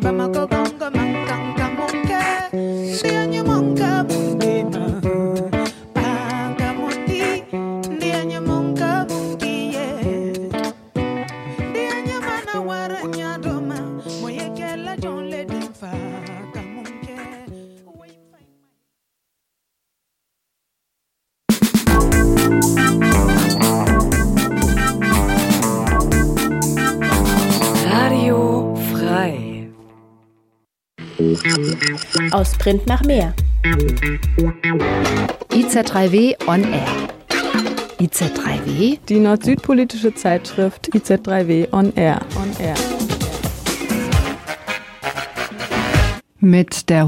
Aus Print nach mehr. IZ3W on Air. IZ3W? Die nord-süd-politische Zeitschrift IZ3W on Air. Mit der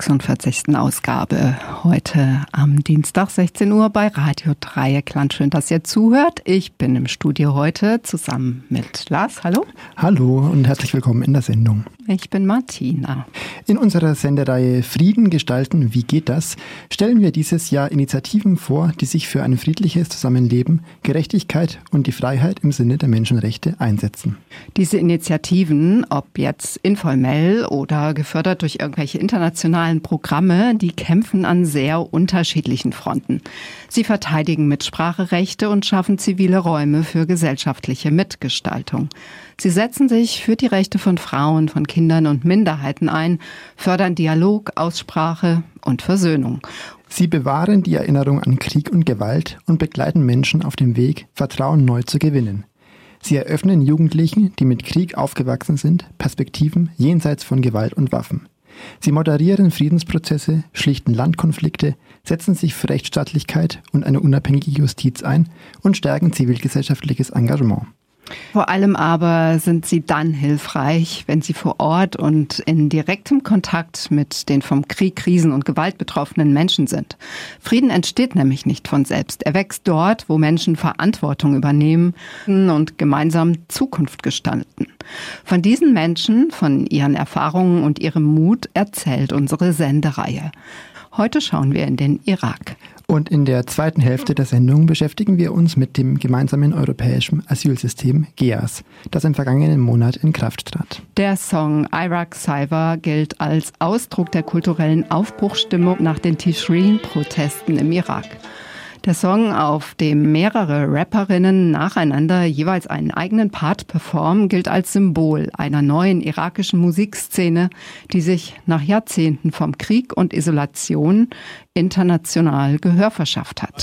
146. Ausgabe heute am Dienstag 16 Uhr bei Radio Dreieckland. Schön, dass ihr zuhört. Ich bin im Studio heute zusammen mit Lars. Hallo. Hallo und herzlich willkommen in der Sendung. Ich bin Martina. In unserer Sendereihe Frieden gestalten, wie geht das? Stellen wir dieses Jahr Initiativen vor, die sich für ein friedliches Zusammenleben, Gerechtigkeit und die Freiheit im Sinne der Menschenrechte einsetzen. Diese Initiativen, ob jetzt informell oder gefördert durch irgendwelche internationalen Programme, die kämpfen an sehr unterschiedlichen Fronten. Sie verteidigen Mitspracherechte und schaffen zivile Räume für gesellschaftliche Mitgestaltung. Sie setzen sich für die Rechte von Frauen, von Kindern und Minderheiten ein, fördern Dialog, Aussprache und Versöhnung. Sie bewahren die Erinnerung an Krieg und Gewalt und begleiten Menschen auf dem Weg, Vertrauen neu zu gewinnen. Sie eröffnen Jugendlichen, die mit Krieg aufgewachsen sind, Perspektiven jenseits von Gewalt und Waffen. Sie moderieren Friedensprozesse, schlichten Landkonflikte, setzen sich für Rechtsstaatlichkeit und eine unabhängige Justiz ein und stärken zivilgesellschaftliches Engagement. Vor allem aber sind sie dann hilfreich, wenn sie vor Ort und in direktem Kontakt mit den vom Krieg, Krisen und Gewalt betroffenen Menschen sind. Frieden entsteht nämlich nicht von selbst. Er wächst dort, wo Menschen Verantwortung übernehmen und gemeinsam Zukunft gestalten. Von diesen Menschen, von ihren Erfahrungen und ihrem Mut erzählt unsere Sendereihe. Heute schauen wir in den Irak. Und in der zweiten Hälfte der Sendung beschäftigen wir uns mit dem gemeinsamen europäischen Asylsystem GEAS, das im vergangenen Monat in Kraft trat. Der Song Iraq Cyber gilt als Ausdruck der kulturellen Aufbruchsstimmung nach den Tishreen-Protesten im Irak. Der Song, auf dem mehrere Rapperinnen nacheinander jeweils einen eigenen Part performen, gilt als Symbol einer neuen irakischen Musikszene, die sich nach Jahrzehnten vom Krieg und Isolation international Gehör verschafft hat.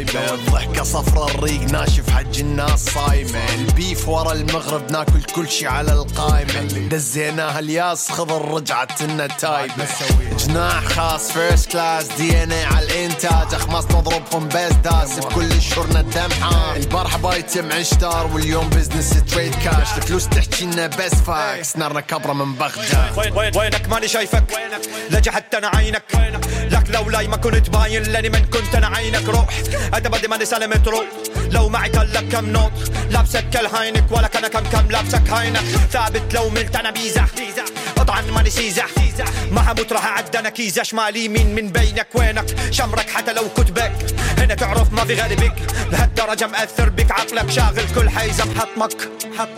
داس بكل الشرنة دمحة البارحة بايتم عشتار واليوم بزنس تريد كاش الفلوس تحكي لنا بس فاكس نارنا كبرة من بغداد وينك ماني شايفك لجي حتى انا عينك لك لولاي ما كنت باين لاني من كنت انا عينك روح اتبدي ماني سلمت روح لو معي كان لك كم نوط لابسك كالهينك ولا كان كم لابسك هينك ثابت لو ملت انا بيزح قطعا ماني سيزح ما هموت راح اعدنا كيزة شمالي مين من بينك وينك شمرك حتى لو كتبك هنا تعرف ما في غالبك لهالدرجة مأثر بك عقلك شاغل كل حيزة حطمك.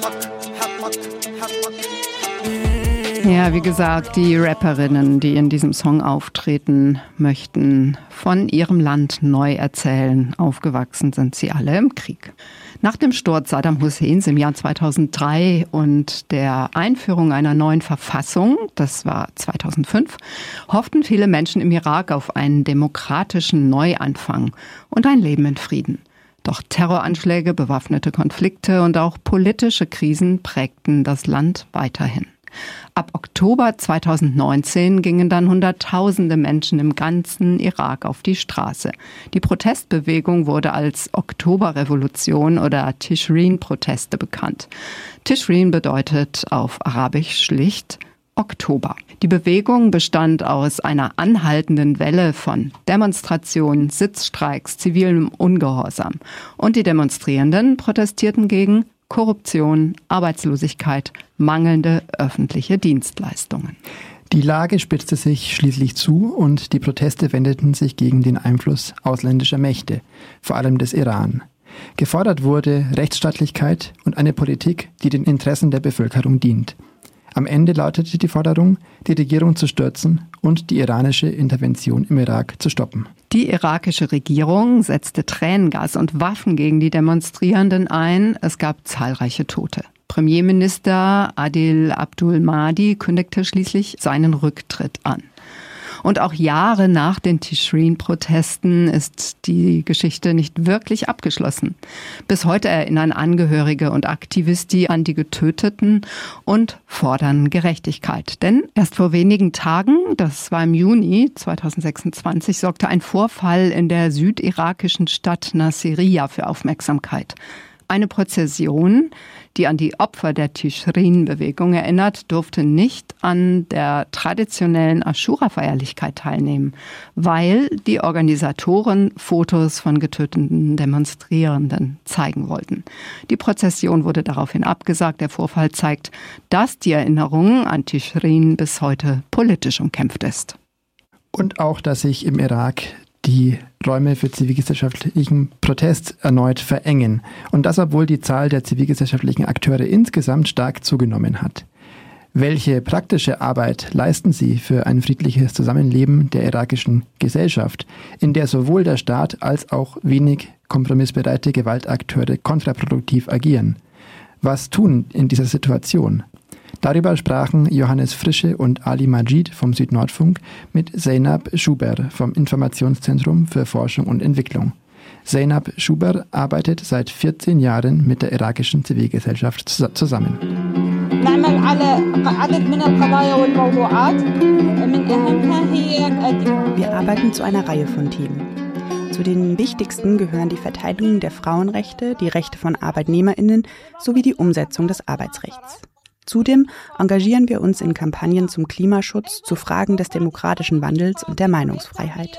Ja, wie gesagt, die Rapperinnen, die in diesem Song auftreten, möchten von ihrem Land neu erzählen. Aufgewachsen sind sie alle im Krieg. Nach dem Sturz Saddam Husseins im Jahr 2003 und der Einführung einer neuen Verfassung, das war 2005, hofften viele Menschen im Irak auf einen demokratischen Neuanfang und ein Leben in Frieden. Doch Terroranschläge, bewaffnete Konflikte und auch politische Krisen prägten das Land weiterhin. Ab Oktober 2019 gingen dann Hunderttausende Menschen im ganzen Irak auf die Straße. Die Protestbewegung wurde als Oktoberrevolution oder Tishreen-Proteste bekannt. Tishreen bedeutet auf Arabisch schlicht Oktober. Die Bewegung bestand aus einer anhaltenden Welle von Demonstrationen, Sitzstreiks, zivilem Ungehorsam. Und die Demonstrierenden protestierten gegen Korruption, Arbeitslosigkeit, mangelnde öffentliche Dienstleistungen. Die Lage spitzte sich schließlich zu und die Proteste wendeten sich gegen den Einfluss ausländischer Mächte, vor allem des Iran. Gefordert wurde Rechtsstaatlichkeit und eine Politik, die den Interessen der Bevölkerung dient. Am Ende lautete die Forderung, die Regierung zu stürzen und die iranische Intervention im Irak zu stoppen. Die irakische Regierung setzte Tränengas und Waffen gegen die Demonstrierenden ein. Es gab zahlreiche Tote. Premierminister Adil Abdul Mahdi kündigte schließlich seinen Rücktritt an. Und auch Jahre nach den Tischrin-Protesten ist die Geschichte nicht wirklich abgeschlossen. Bis heute erinnern Angehörige und Aktivisten an die Getöteten und fordern Gerechtigkeit. Denn erst vor wenigen Tagen, das war im Juni 2026, sorgte ein Vorfall in der südirakischen Stadt Nasiriyah für Aufmerksamkeit. Eine Prozession, die an die Opfer der Tischrin-Bewegung erinnert, durfte nicht an der traditionellen Aschura-Feierlichkeit teilnehmen, weil die Organisatoren Fotos von getöteten Demonstrierenden zeigen wollten. Die Prozession wurde daraufhin abgesagt. Der Vorfall zeigt, dass die Erinnerung an Tischrin bis heute politisch umkämpft ist. Und auch, dass sich im Irak die Räume für zivilgesellschaftlichen Protest erneut verengen. Und das, obwohl die Zahl der zivilgesellschaftlichen Akteure insgesamt stark zugenommen hat. Welche praktische Arbeit leisten sie für ein friedliches Zusammenleben der irakischen Gesellschaft, in der sowohl der Staat als auch wenig kompromissbereite Gewaltakteure kontraproduktiv agieren? Was tun in dieser Situation? Darüber sprachen Johannes Frische und Ali Majid vom Südnordfunk mit Zeynab Schuber vom Informationszentrum für Forschung und Entwicklung. Zeynab Schuber arbeitet seit 14 Jahren mit der irakischen Zivilgesellschaft zusammen. Wir arbeiten zu einer Reihe von Themen. Zu den wichtigsten gehören die Verteidigung der Frauenrechte, die Rechte von ArbeitnehmerInnen sowie die Umsetzung des Arbeitsrechts. Zudem engagieren wir uns in Kampagnen zum Klimaschutz, zu Fragen des demokratischen Wandels und der Meinungsfreiheit.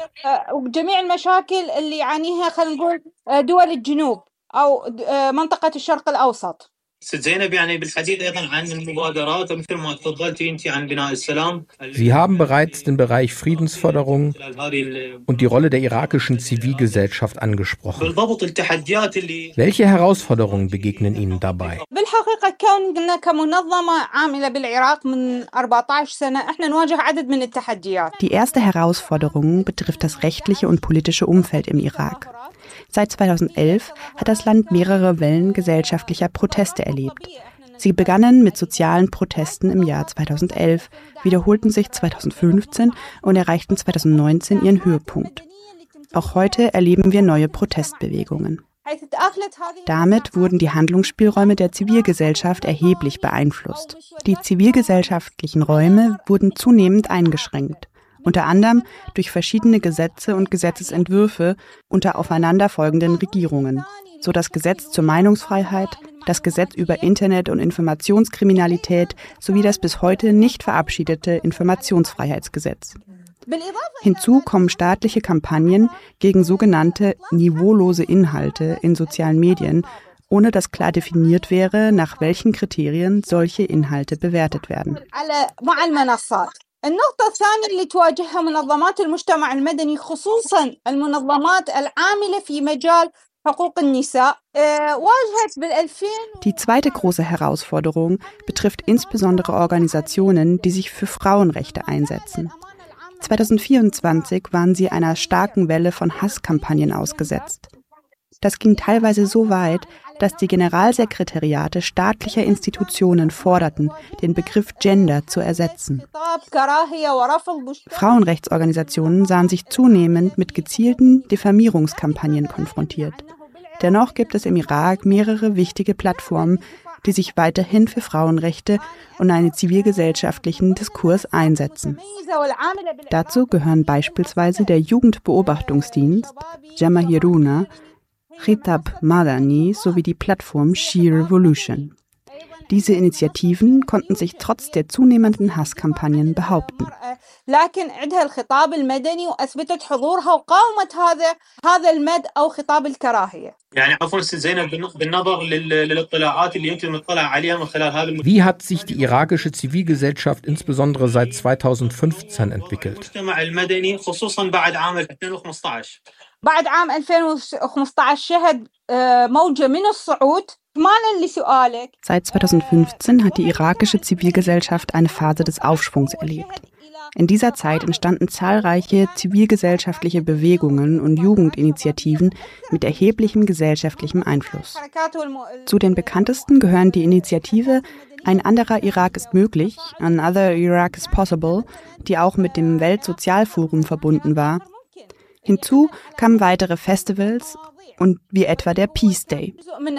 Sie haben bereits den Bereich Friedensförderung und die Rolle der irakischen Zivilgesellschaft angesprochen. Welche Herausforderungen begegnen Ihnen dabei? Die erste Herausforderung betrifft das rechtliche und politische Umfeld im Irak. Seit 2011 hat das Land mehrere Wellen gesellschaftlicher Proteste erlebt. Sie begannen mit sozialen Protesten im Jahr 2011, wiederholten sich 2015 und erreichten 2019 ihren Höhepunkt. Auch heute erleben wir neue Protestbewegungen. Damit wurden die Handlungsspielräume der Zivilgesellschaft erheblich beeinflusst. Die zivilgesellschaftlichen Räume wurden zunehmend eingeschränkt. Unter anderem durch verschiedene Gesetze und Gesetzesentwürfe unter aufeinanderfolgenden Regierungen, so das Gesetz zur Meinungsfreiheit, das Gesetz über Internet- und Informationskriminalität sowie das bis heute nicht verabschiedete Informationsfreiheitsgesetz. Hinzu kommen staatliche Kampagnen gegen sogenannte niveaulose Inhalte in sozialen Medien, ohne dass klar definiert wäre, nach welchen Kriterien solche Inhalte bewertet werden. النقطة الثانية اللي تواجهها منظمات المجتمع المدني خصوصا المنظمات العاملة في مجال حقوق النساء واجهت Die zweite große Herausforderung betrifft insbesondere Organisationen, die sich für Frauenrechte einsetzen. 2024 waren sie einer starken Welle von Hasskampagnen ausgesetzt. Das ging teilweise so weit, dass die Generalsekretariate staatlicher Institutionen forderten, den Begriff Gender zu ersetzen. Frauenrechtsorganisationen sahen sich zunehmend mit gezielten Diffamierungskampagnen konfrontiert. Dennoch gibt es im Irak mehrere wichtige Plattformen, die sich weiterhin für Frauenrechte und einen zivilgesellschaftlichen Diskurs einsetzen. Dazu gehören beispielsweise der Jugendbeobachtungsdienst, Jamahiruna, Khitab Madani sowie die Plattform She Revolution. Diese Initiativen konnten sich trotz der zunehmenden Hasskampagnen behaupten. Wie hat sich die irakische Zivilgesellschaft insbesondere seit 2015 entwickelt? بعد عام 2015 شهد موجة من الصعود Seit 2015 hat die irakische Zivilgesellschaft eine Phase des Aufschwungs erlebt. In dieser Zeit entstanden zahlreiche zivilgesellschaftliche Bewegungen und Jugendinitiativen mit erheblichem gesellschaftlichem Einfluss. Zu den bekanntesten gehören die Initiative Ein anderer Irak ist möglich, Another Iraq is Possible, die auch mit dem Weltsozialforum verbunden war. Hinzu kamen weitere Festivals und wie etwa der Peace Day.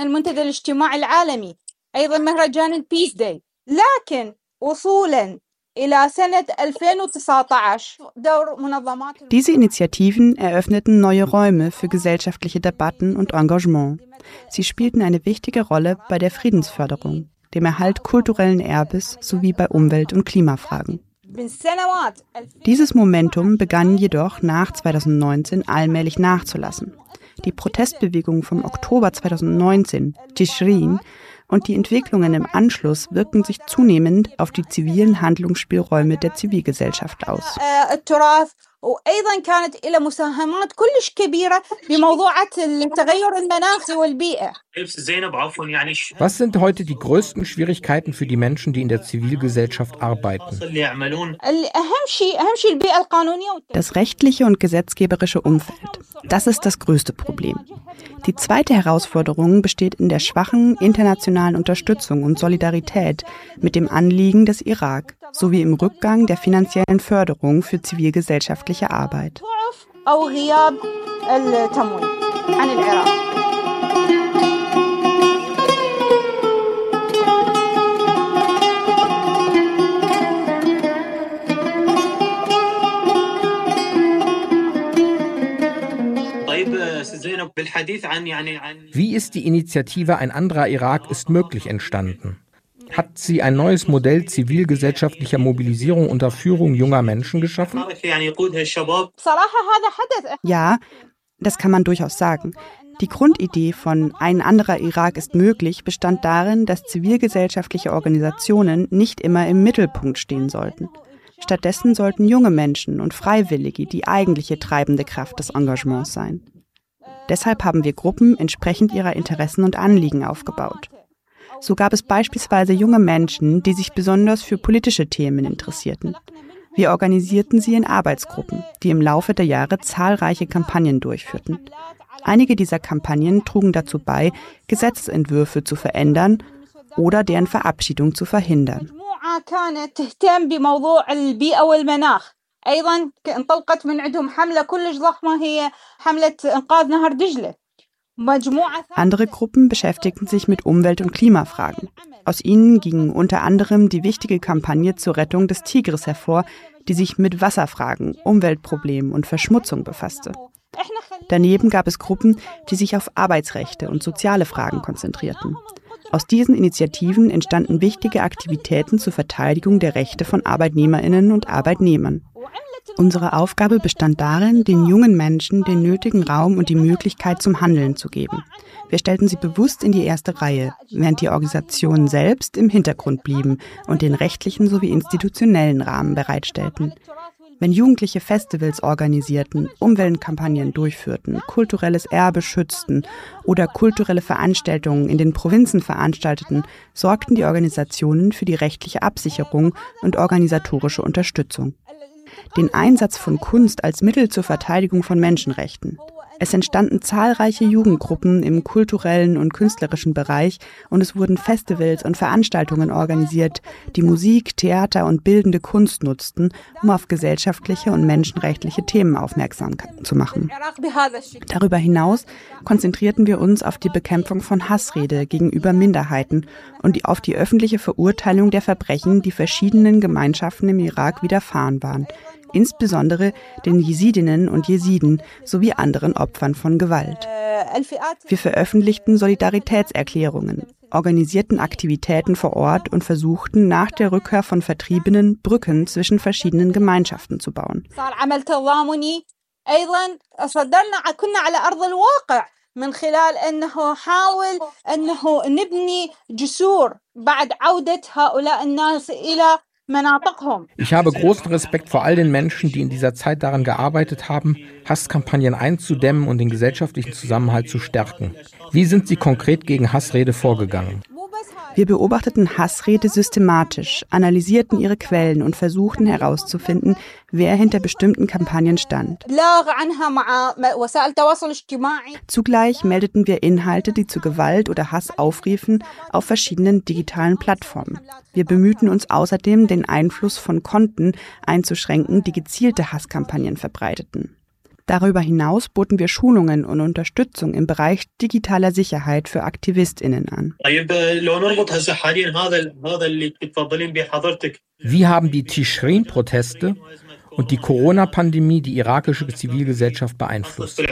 Diese Initiativen eröffneten neue Räume für gesellschaftliche Debatten und Engagement. Sie spielten eine wichtige Rolle bei der Friedensförderung, dem Erhalt kulturellen Erbes sowie bei Umwelt- und Klimafragen. Dieses Momentum begann jedoch nach 2019 allmählich nachzulassen. Die Protestbewegung vom Oktober 2019, Tishrin, und die Entwicklungen im Anschluss wirkten sich zunehmend auf die zivilen Handlungsspielräume der Zivilgesellschaft aus. وأيضا كانت إلى مساهمات كلش كبيرة بموضوعات التغير المناخي والبيئة. Was sind heute die größten Schwierigkeiten für die Menschen, die in der Zivilgesellschaft arbeiten? Das rechtliche und gesetzgeberische Umfeld. Das ist das größte Problem. Die zweite Herausforderung besteht in der schwachen internationalen Unterstützung und Solidarität mit dem Anliegen des Irak sowie im Rückgang der finanziellen Förderung für zivilgesellschaftliche Arbeit. Wie ist die Initiative Ein anderer Irak ist möglich entstanden? Hat sie ein neues Modell zivilgesellschaftlicher Mobilisierung unter Führung junger Menschen geschaffen? Ja, das kann man durchaus sagen. Die Grundidee von Ein anderer Irak ist möglich bestand darin, dass zivilgesellschaftliche Organisationen nicht immer im Mittelpunkt stehen sollten. Stattdessen sollten junge Menschen und Freiwillige die eigentliche treibende Kraft des Engagements sein. Deshalb haben wir Gruppen entsprechend ihrer Interessen und Anliegen aufgebaut. So gab es beispielsweise junge Menschen, die sich besonders für politische Themen interessierten. Wir organisierten sie in Arbeitsgruppen, die im Laufe der Jahre zahlreiche Kampagnen durchführten. Einige dieser Kampagnen trugen dazu bei, Gesetzesentwürfe zu verändern oder deren Verabschiedung zu verhindern. أيضا انطلقت من عندهم حملة كلش ضخمة هي حملة إنقاذ نهر دجلة. Andere Gruppen beschäftigten sich mit Umwelt- und Klimafragen. Aus ihnen ging unter anderem die wichtige Kampagne zur Rettung des Tigris hervor, die sich mit Wasserfragen, Umweltproblemen und Verschmutzung befasste. Daneben gab es Gruppen, die sich auf Arbeitsrechte und soziale Fragen konzentrierten. Aus diesen Initiativen entstanden wichtige Aktivitäten zur Verteidigung der Rechte von ArbeitnehmerInnen und Arbeitnehmern. Unsere Aufgabe bestand darin, den jungen Menschen den nötigen Raum und die Möglichkeit zum Handeln zu geben. Wir stellten sie bewusst in die erste Reihe, während die Organisationen selbst im Hintergrund blieben und den rechtlichen sowie institutionellen Rahmen bereitstellten. Wenn Jugendliche Festivals organisierten, Umweltkampagnen durchführten, kulturelles Erbe schützten oder kulturelle Veranstaltungen in den Provinzen veranstalteten, sorgten die Organisationen für die rechtliche Absicherung und organisatorische Unterstützung. Den Einsatz von Kunst als Mittel zur Verteidigung von Menschenrechten. Es entstanden zahlreiche Jugendgruppen im kulturellen und künstlerischen Bereich und es wurden Festivals und Veranstaltungen organisiert, die Musik, Theater und bildende Kunst nutzten, um auf gesellschaftliche und menschenrechtliche Themen aufmerksam zu machen. Darüber hinaus konzentrierten wir uns auf die Bekämpfung von Hassrede gegenüber Minderheiten und auf die öffentliche Verurteilung der Verbrechen, die verschiedenen Gemeinschaften im Irak widerfahren waren. Insbesondere den Jesidinnen und Jesiden sowie anderen Opfern von Gewalt. Wir veröffentlichten Solidaritätserklärungen, organisierten Aktivitäten vor Ort und versuchten nach der Rückkehr von Vertriebenen Brücken zwischen verschiedenen Gemeinschaften zu bauen. من خلال أنه حاول أنه نبني جسور بعد عودة هؤلاء الناس إلى Ich habe großen Respekt vor all den Menschen, die in dieser Zeit daran gearbeitet haben, Hasskampagnen einzudämmen und den gesellschaftlichen Zusammenhalt zu stärken. Wie sind Sie konkret gegen Hassrede vorgegangen? Wir beobachteten Hassrede systematisch, analysierten ihre Quellen und versuchten herauszufinden, wer hinter bestimmten Kampagnen stand. Zugleich meldeten wir Inhalte, die zu Gewalt oder Hass aufriefen, auf verschiedenen digitalen Plattformen. Wir bemühten uns außerdem, den Einfluss von Konten einzuschränken, die gezielte Hasskampagnen verbreiteten. Darüber hinaus boten wir Schulungen und Unterstützung im Bereich digitaler Sicherheit für AktivistInnen an. Wie haben die Tischrin-Proteste und die Corona-Pandemie die irakische Zivilgesellschaft beeinflusst?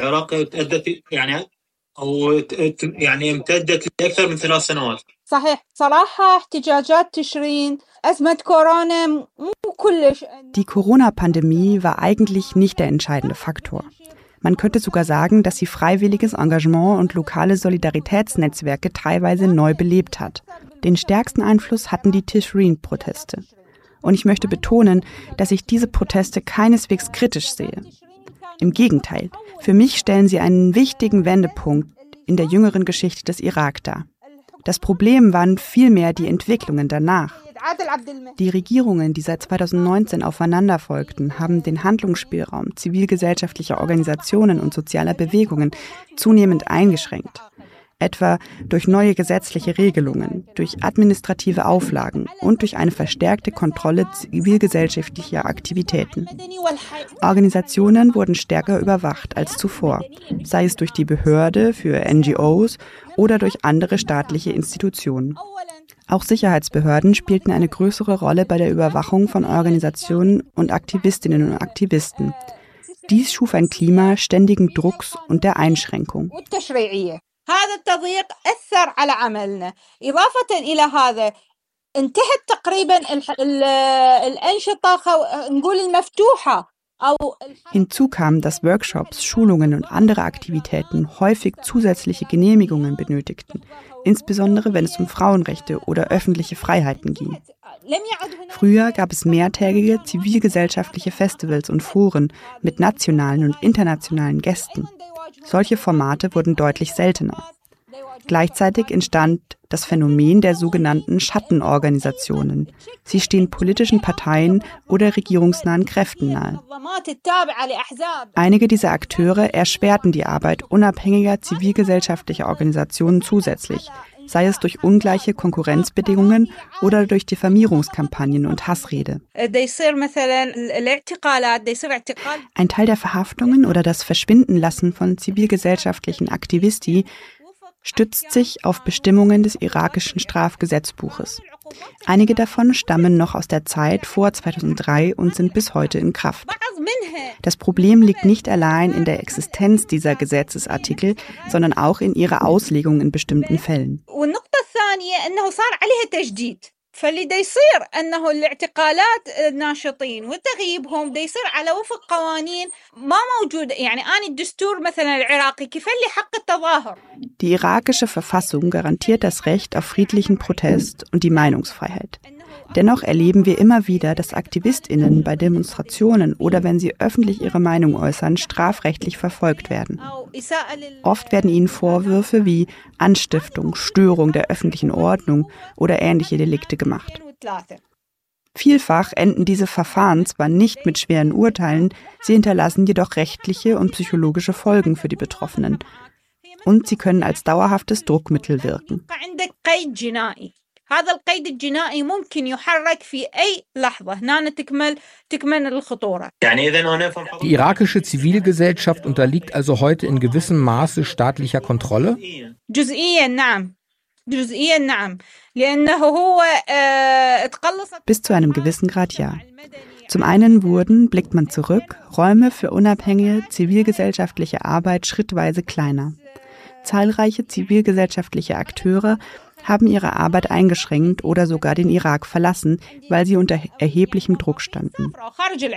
Die Corona-Pandemie war eigentlich nicht der entscheidende Faktor. Man könnte sogar sagen, dass sie freiwilliges Engagement und lokale Solidaritätsnetzwerke teilweise neu belebt hat. Den stärksten Einfluss hatten die Tischrin-Proteste. Und ich möchte betonen, dass ich diese Proteste keineswegs kritisch sehe. Im Gegenteil, für mich stellen sie einen wichtigen Wendepunkt in der jüngeren Geschichte des Irak dar. Das Problem waren vielmehr die Entwicklungen danach. Die Regierungen, die seit 2019 aufeinander folgten, haben den Handlungsspielraum zivilgesellschaftlicher Organisationen und sozialer Bewegungen zunehmend eingeschränkt. Etwa durch neue gesetzliche Regelungen, durch administrative Auflagen und durch eine verstärkte Kontrolle zivilgesellschaftlicher Aktivitäten. Organisationen wurden stärker überwacht als zuvor, sei es durch die Behörde für NGOs oder durch andere staatliche Institutionen. Auch Sicherheitsbehörden spielten eine größere Rolle bei der Überwachung von Organisationen und Aktivistinnen und Aktivisten. Dies schuf ein Klima ständigen Drucks und der Einschränkung. هذا التضييق أثر على عملنا. إضافة إلى هذا انتهت تقريبا الأنشطة نقول المفتوحة. Hinzu kam, dass Workshops, Schulungen und andere Aktivitäten häufig zusätzliche Genehmigungen benötigten, insbesondere wenn es um Frauenrechte oder öffentliche Freiheiten ging. Früher gab es mehrtägige zivilgesellschaftliche Festivals und Foren mit nationalen und internationalen Gästen. Solche Formate wurden deutlich seltener. Gleichzeitig entstand das Phänomen der sogenannten Schattenorganisationen. Sie stehen politischen Parteien oder regierungsnahen Kräften nahe. Einige dieser Akteure erschwerten die Arbeit unabhängiger zivilgesellschaftlicher Organisationen zusätzlich, sei es durch ungleiche Konkurrenzbedingungen oder durch Diffamierungskampagnen und Hassrede. Ein Teil der Verhaftungen oder das Verschwindenlassen von zivilgesellschaftlichen Aktivisti stützt sich auf Bestimmungen des irakischen Strafgesetzbuches. Einige davon stammen noch aus der Zeit vor 2003 und sind bis heute in Kraft. Das Problem liegt nicht allein in der Existenz dieser Gesetzesartikel, sondern auch in ihrer Auslegung in bestimmten Fällen. فاللي دا يصير أنه الاعتقالات الناشطين وتغييبهم دا يصير على وفق قوانين ما موجودة يعني آن الدستور مثلا العراقي كيف اللي حق التظاهر. Die irakische Verfassung garantiert das Recht auf friedlichen Protest und die Meinungsfreiheit. Dennoch erleben wir immer wieder, dass AktivistInnen bei Demonstrationen oder wenn sie öffentlich ihre Meinung äußern, strafrechtlich verfolgt werden. Oft werden ihnen Vorwürfe wie Anstiftung, Störung der öffentlichen Ordnung oder ähnliche Delikte gemacht. Vielfach enden diese Verfahren zwar nicht mit schweren Urteilen, sie hinterlassen jedoch rechtliche und psychologische Folgen für die Betroffenen. Und sie können als dauerhaftes Druckmittel wirken. هذا القيد الجنائي ممكن يحرك في أي لحظة هنا تكمن الخطورة. Die irakische Zivilgesellschaft unterliegt also heute in gewissem Maße staatlicher Kontrolle? جزئيا نعم. جزئيا نعم. لأنه هو Bis zu einem gewissen Grad ja. Zum einen wurden, blickt man zurück, Räume für unabhängige zivilgesellschaftliche Arbeit schrittweise kleiner. Zahlreiche zivilgesellschaftliche Akteure haben ihre Arbeit eingeschränkt oder sogar den Irak verlassen, weil sie unter erheblichem Druck standen.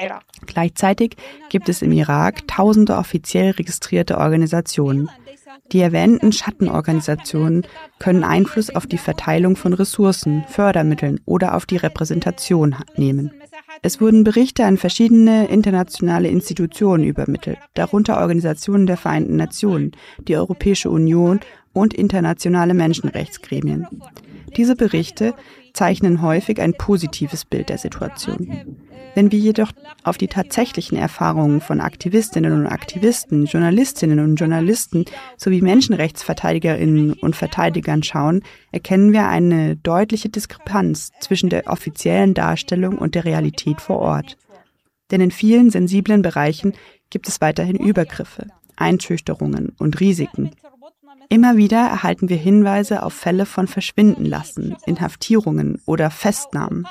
Gleichzeitig gibt es im Irak tausende offiziell registrierte Organisationen. Die erwähnten Schattenorganisationen können Einfluss auf die Verteilung von Ressourcen, Fördermitteln oder auf die Repräsentation nehmen. Es wurden Berichte an verschiedene internationale Institutionen übermittelt, darunter Organisationen der Vereinten Nationen, die Europäische Union und internationale Menschenrechtsgremien. Diese Berichte zeichnen häufig ein positives Bild der Situation. Wenn wir jedoch auf die tatsächlichen Erfahrungen von Aktivistinnen und Aktivisten, Journalistinnen und Journalisten sowie Menschenrechtsverteidigerinnen und Verteidigern schauen, erkennen wir eine deutliche Diskrepanz zwischen der offiziellen Darstellung und der Realität vor Ort. Denn in vielen sensiblen Bereichen gibt es weiterhin Übergriffe, Einschüchterungen und Risiken. Immer wieder erhalten wir Hinweise auf Fälle von Verschwindenlassen, Inhaftierungen oder Festnahmen.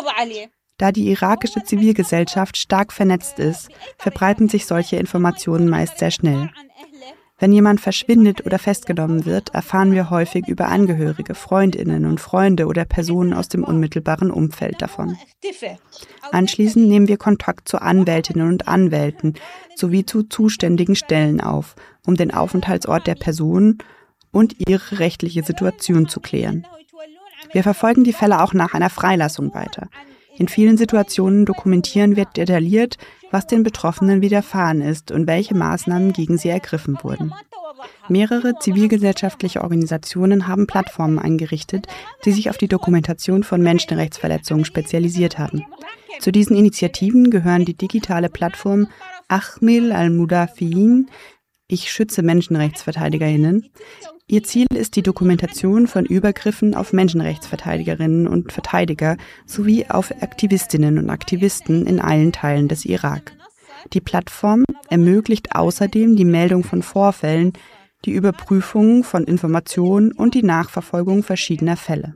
Da die irakische Zivilgesellschaft stark vernetzt ist, verbreiten sich solche Informationen meist sehr schnell. Wenn jemand verschwindet oder festgenommen wird, erfahren wir häufig über Angehörige, Freundinnen und Freunde oder Personen aus dem unmittelbaren Umfeld davon. Anschließend nehmen wir Kontakt zu Anwältinnen und Anwälten sowie zu zuständigen Stellen auf, um den Aufenthaltsort der Person und ihre rechtliche Situation zu klären. Wir verfolgen die Fälle auch nach einer Freilassung weiter. In vielen Situationen dokumentieren wir detailliert, was den Betroffenen widerfahren ist und welche Maßnahmen gegen sie ergriffen wurden. Mehrere zivilgesellschaftliche Organisationen haben Plattformen eingerichtet, die sich auf die Dokumentation von Menschenrechtsverletzungen spezialisiert haben. Zu diesen Initiativen gehören die digitale Plattform Ahmil al-Mudafiin, Ich schütze MenschenrechtsverteidigerInnen. Ihr Ziel ist die Dokumentation von Übergriffen auf Menschenrechtsverteidigerinnen und Verteidiger sowie auf Aktivistinnen und Aktivisten in allen Teilen des Irak. Die Plattform ermöglicht außerdem die Meldung von Vorfällen, die Überprüfung von Informationen und die Nachverfolgung verschiedener Fälle.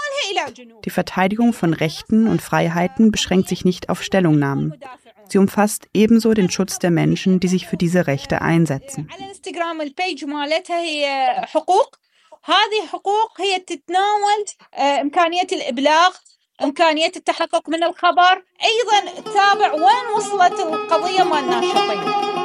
Die Verteidigung von Rechten und Freiheiten beschränkt sich nicht auf Stellungnahmen. Sie umfasst ebenso den Schutz der Menschen, die sich für diese Rechte einsetzen. إمكانية التحقق من الخبر أيضا تتابع وين وصلت القضية مع الناشطين.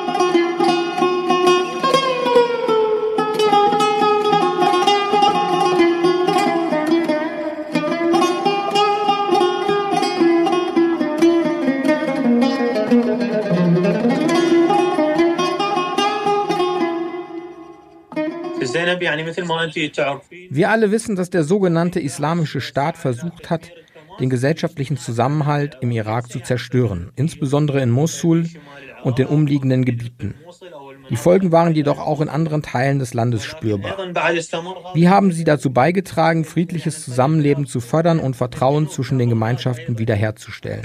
Wir alle wissen, dass der sogenannte Islamische Staat versucht hat, den gesellschaftlichen Zusammenhalt im Irak zu zerstören, insbesondere in Mosul und den umliegenden Gebieten. Die Folgen waren jedoch auch in anderen Teilen des Landes spürbar. Wie haben Sie dazu beigetragen, friedliches Zusammenleben zu fördern und Vertrauen zwischen den Gemeinschaften wiederherzustellen?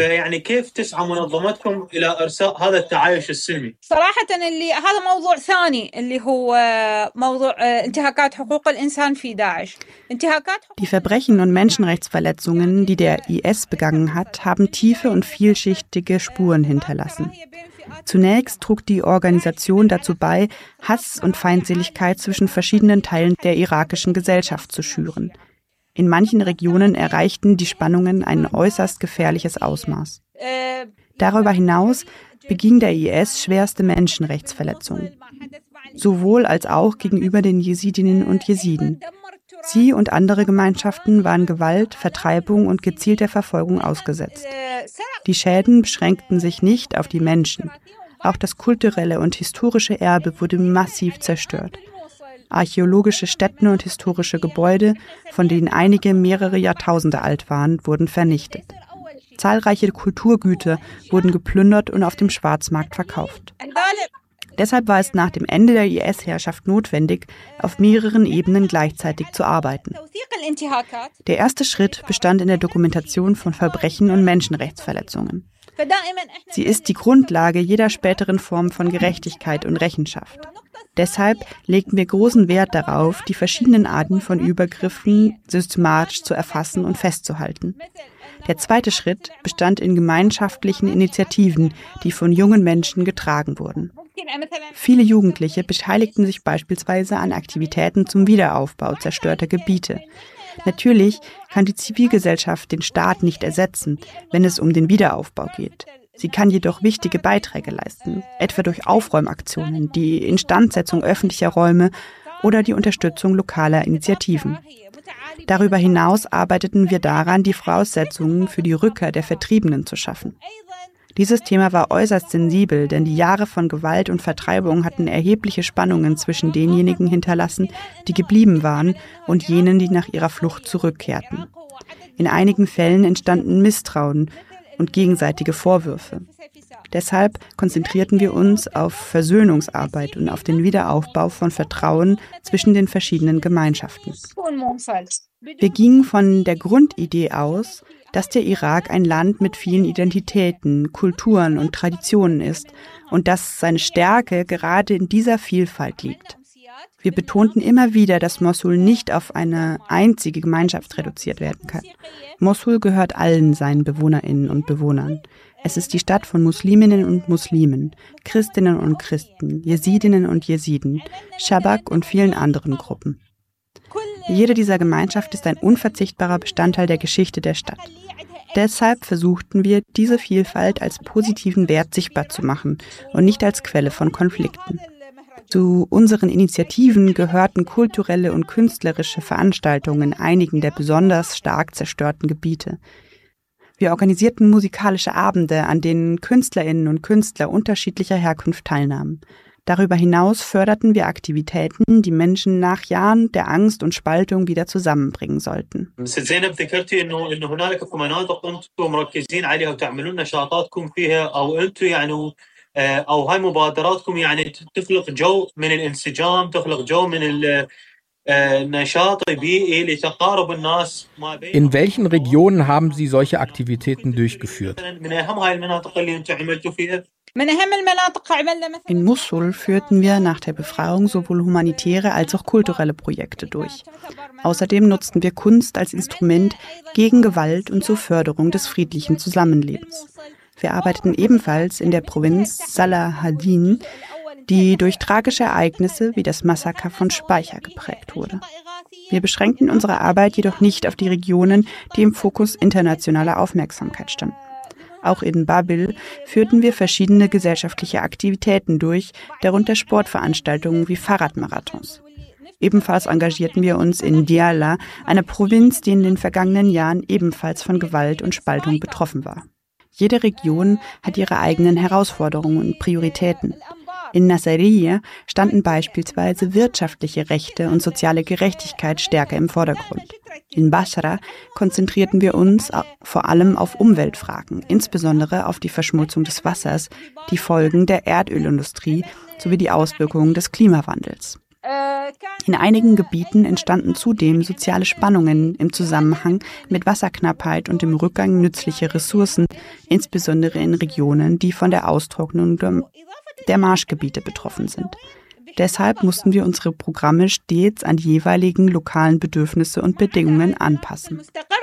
Die Verbrechen und Menschenrechtsverletzungen, die der IS begangen hat, haben tiefe und vielschichtige Spuren hinterlassen. Zunächst trug die Organisation dazu bei, Hass und Feindseligkeit zwischen verschiedenen Teilen der irakischen Gesellschaft zu schüren. In manchen Regionen erreichten die Spannungen ein äußerst gefährliches Ausmaß. Darüber hinaus beging der IS schwerste Menschenrechtsverletzungen, sowohl als auch gegenüber den Jesidinnen und Jesiden. Sie und andere Gemeinschaften waren Gewalt, Vertreibung und gezielter Verfolgung ausgesetzt. Die Schäden beschränkten sich nicht auf die Menschen. Auch das kulturelle und historische Erbe wurde massiv zerstört. Archäologische Stätten und historische Gebäude, von denen einige mehrere Jahrtausende alt waren, wurden vernichtet. Zahlreiche Kulturgüter wurden geplündert und auf dem Schwarzmarkt verkauft. Deshalb war es nach dem Ende der IS-Herrschaft notwendig, auf mehreren Ebenen gleichzeitig zu arbeiten. Der erste Schritt bestand in der Dokumentation von Verbrechen und Menschenrechtsverletzungen. Sie ist die Grundlage jeder späteren Form von Gerechtigkeit und Rechenschaft. Deshalb legten wir großen Wert darauf, die verschiedenen Arten von Übergriffen systematisch zu erfassen und festzuhalten. Der zweite Schritt bestand in gemeinschaftlichen Initiativen, die von jungen Menschen getragen wurden. Viele Jugendliche beteiligten sich beispielsweise an Aktivitäten zum Wiederaufbau zerstörter Gebiete. Natürlich kann die Zivilgesellschaft den Staat nicht ersetzen, wenn es um den Wiederaufbau geht. Sie kann jedoch wichtige Beiträge leisten, etwa durch Aufräumaktionen, die Instandsetzung öffentlicher Räume oder die Unterstützung lokaler Initiativen. Darüber hinaus arbeiteten wir daran, die Voraussetzungen für die Rückkehr der Vertriebenen zu schaffen. Dieses Thema war äußerst sensibel, denn die Jahre von Gewalt und Vertreibung hatten erhebliche Spannungen zwischen denjenigen hinterlassen, die geblieben waren, und jenen, die nach ihrer Flucht zurückkehrten. In einigen Fällen entstanden Misstrauen und gegenseitige Vorwürfe. Deshalb konzentrierten wir uns auf Versöhnungsarbeit und auf den Wiederaufbau von Vertrauen zwischen den verschiedenen Gemeinschaften. Wir gingen von der Grundidee aus, dass der Irak ein Land mit vielen Identitäten, Kulturen und Traditionen ist und dass seine Stärke gerade in dieser Vielfalt liegt. Wir betonten immer wieder, dass Mossul nicht auf eine einzige Gemeinschaft reduziert werden kann. Mossul gehört allen seinen BewohnerInnen und Bewohnern. Es ist die Stadt von Musliminnen und Muslimen, Christinnen und Christen, Jesidinnen und Jesiden, Schabak und vielen anderen Gruppen. Jede dieser Gemeinschaften ist ein unverzichtbarer Bestandteil der Geschichte der Stadt. Deshalb versuchten wir, diese Vielfalt als positiven Wert sichtbar zu machen und nicht als Quelle von Konflikten. Zu unseren Initiativen gehörten kulturelle und künstlerische Veranstaltungen in einigen der besonders stark zerstörten Gebiete. Wir organisierten musikalische Abende, an denen KünstlerInnen und Künstler unterschiedlicher Herkunft teilnahmen. Darüber hinaus förderten wir Aktivitäten, die Menschen nach Jahren der Angst und Spaltung wieder zusammenbringen sollten. In welchen Regionen haben Sie solche Aktivitäten durchgeführt? In Mossul führten wir nach der Befreiung sowohl humanitäre als auch kulturelle Projekte durch. Außerdem nutzten wir Kunst als Instrument gegen Gewalt und zur Förderung des friedlichen Zusammenlebens. Wir arbeiteten ebenfalls in der Provinz Salahaddin, die durch tragische Ereignisse wie das Massaker von Speicher geprägt wurde. Wir beschränkten unsere Arbeit jedoch nicht auf die Regionen, die im Fokus internationaler Aufmerksamkeit standen. Auch in Babil führten wir verschiedene gesellschaftliche Aktivitäten durch, darunter Sportveranstaltungen wie Fahrradmarathons. Ebenfalls engagierten wir uns in Diyala, einer Provinz, die in den vergangenen Jahren ebenfalls von Gewalt und Spaltung betroffen war. Jede Region hat ihre eigenen Herausforderungen und Prioritäten. In Nasiriyah standen beispielsweise wirtschaftliche Rechte und soziale Gerechtigkeit stärker im Vordergrund. In Basra konzentrierten wir uns vor allem auf Umweltfragen, insbesondere auf die Verschmutzung des Wassers, die Folgen der Erdölindustrie sowie die Auswirkungen des Klimawandels. In einigen Gebieten entstanden zudem soziale Spannungen im Zusammenhang mit Wasserknappheit und dem Rückgang nützlicher Ressourcen, insbesondere in Regionen, die von der Austrocknung der Marschgebiete betroffen sind. Deshalb mussten wir unsere Programme stets an die jeweiligen lokalen Bedürfnisse und Bedingungen anpassen.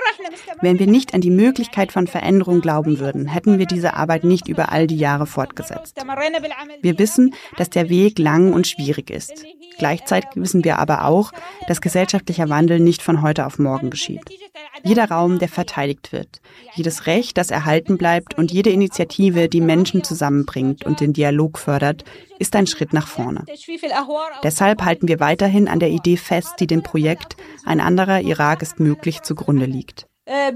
Wenn wir nicht an die Möglichkeit von Veränderung glauben würden, hätten wir diese Arbeit nicht über all die Jahre fortgesetzt. Wir wissen, dass der Weg lang und schwierig ist. Gleichzeitig wissen wir aber auch, dass gesellschaftlicher Wandel nicht von heute auf morgen geschieht. Jeder Raum, der verteidigt wird, jedes Recht, das erhalten bleibt und jede Initiative, die Menschen zusammenbringt und den Dialog fördert, ist ein Schritt nach vorne. Deshalb halten wir weiterhin an der Idee fest, die dem Projekt "Ein anderer Irak ist möglich" zugrunde liegt.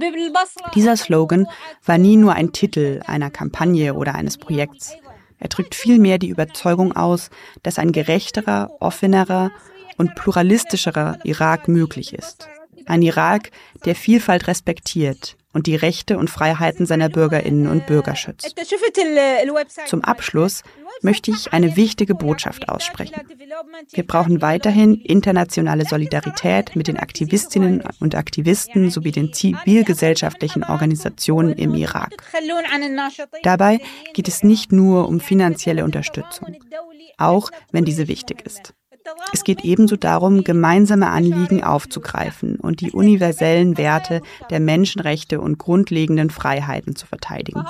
Dieser Slogan war nie nur ein Titel einer Kampagne oder eines Projekts. Er drückt vielmehr die Überzeugung aus, dass ein gerechterer, offenerer und pluralistischerer Irak möglich ist. Ein Irak, der Vielfalt respektiert und die Rechte und Freiheiten seiner Bürgerinnen und Bürger schützt. Zum Abschluss möchte ich eine wichtige Botschaft aussprechen. Wir brauchen weiterhin internationale Solidarität mit den Aktivistinnen und Aktivisten sowie den zivilgesellschaftlichen Organisationen im Irak. Dabei geht es nicht nur um finanzielle Unterstützung, auch wenn diese wichtig ist. Es geht ebenso darum, gemeinsame Anliegen aufzugreifen und die universellen Werte der Menschenrechte und grundlegenden Freiheiten zu verteidigen.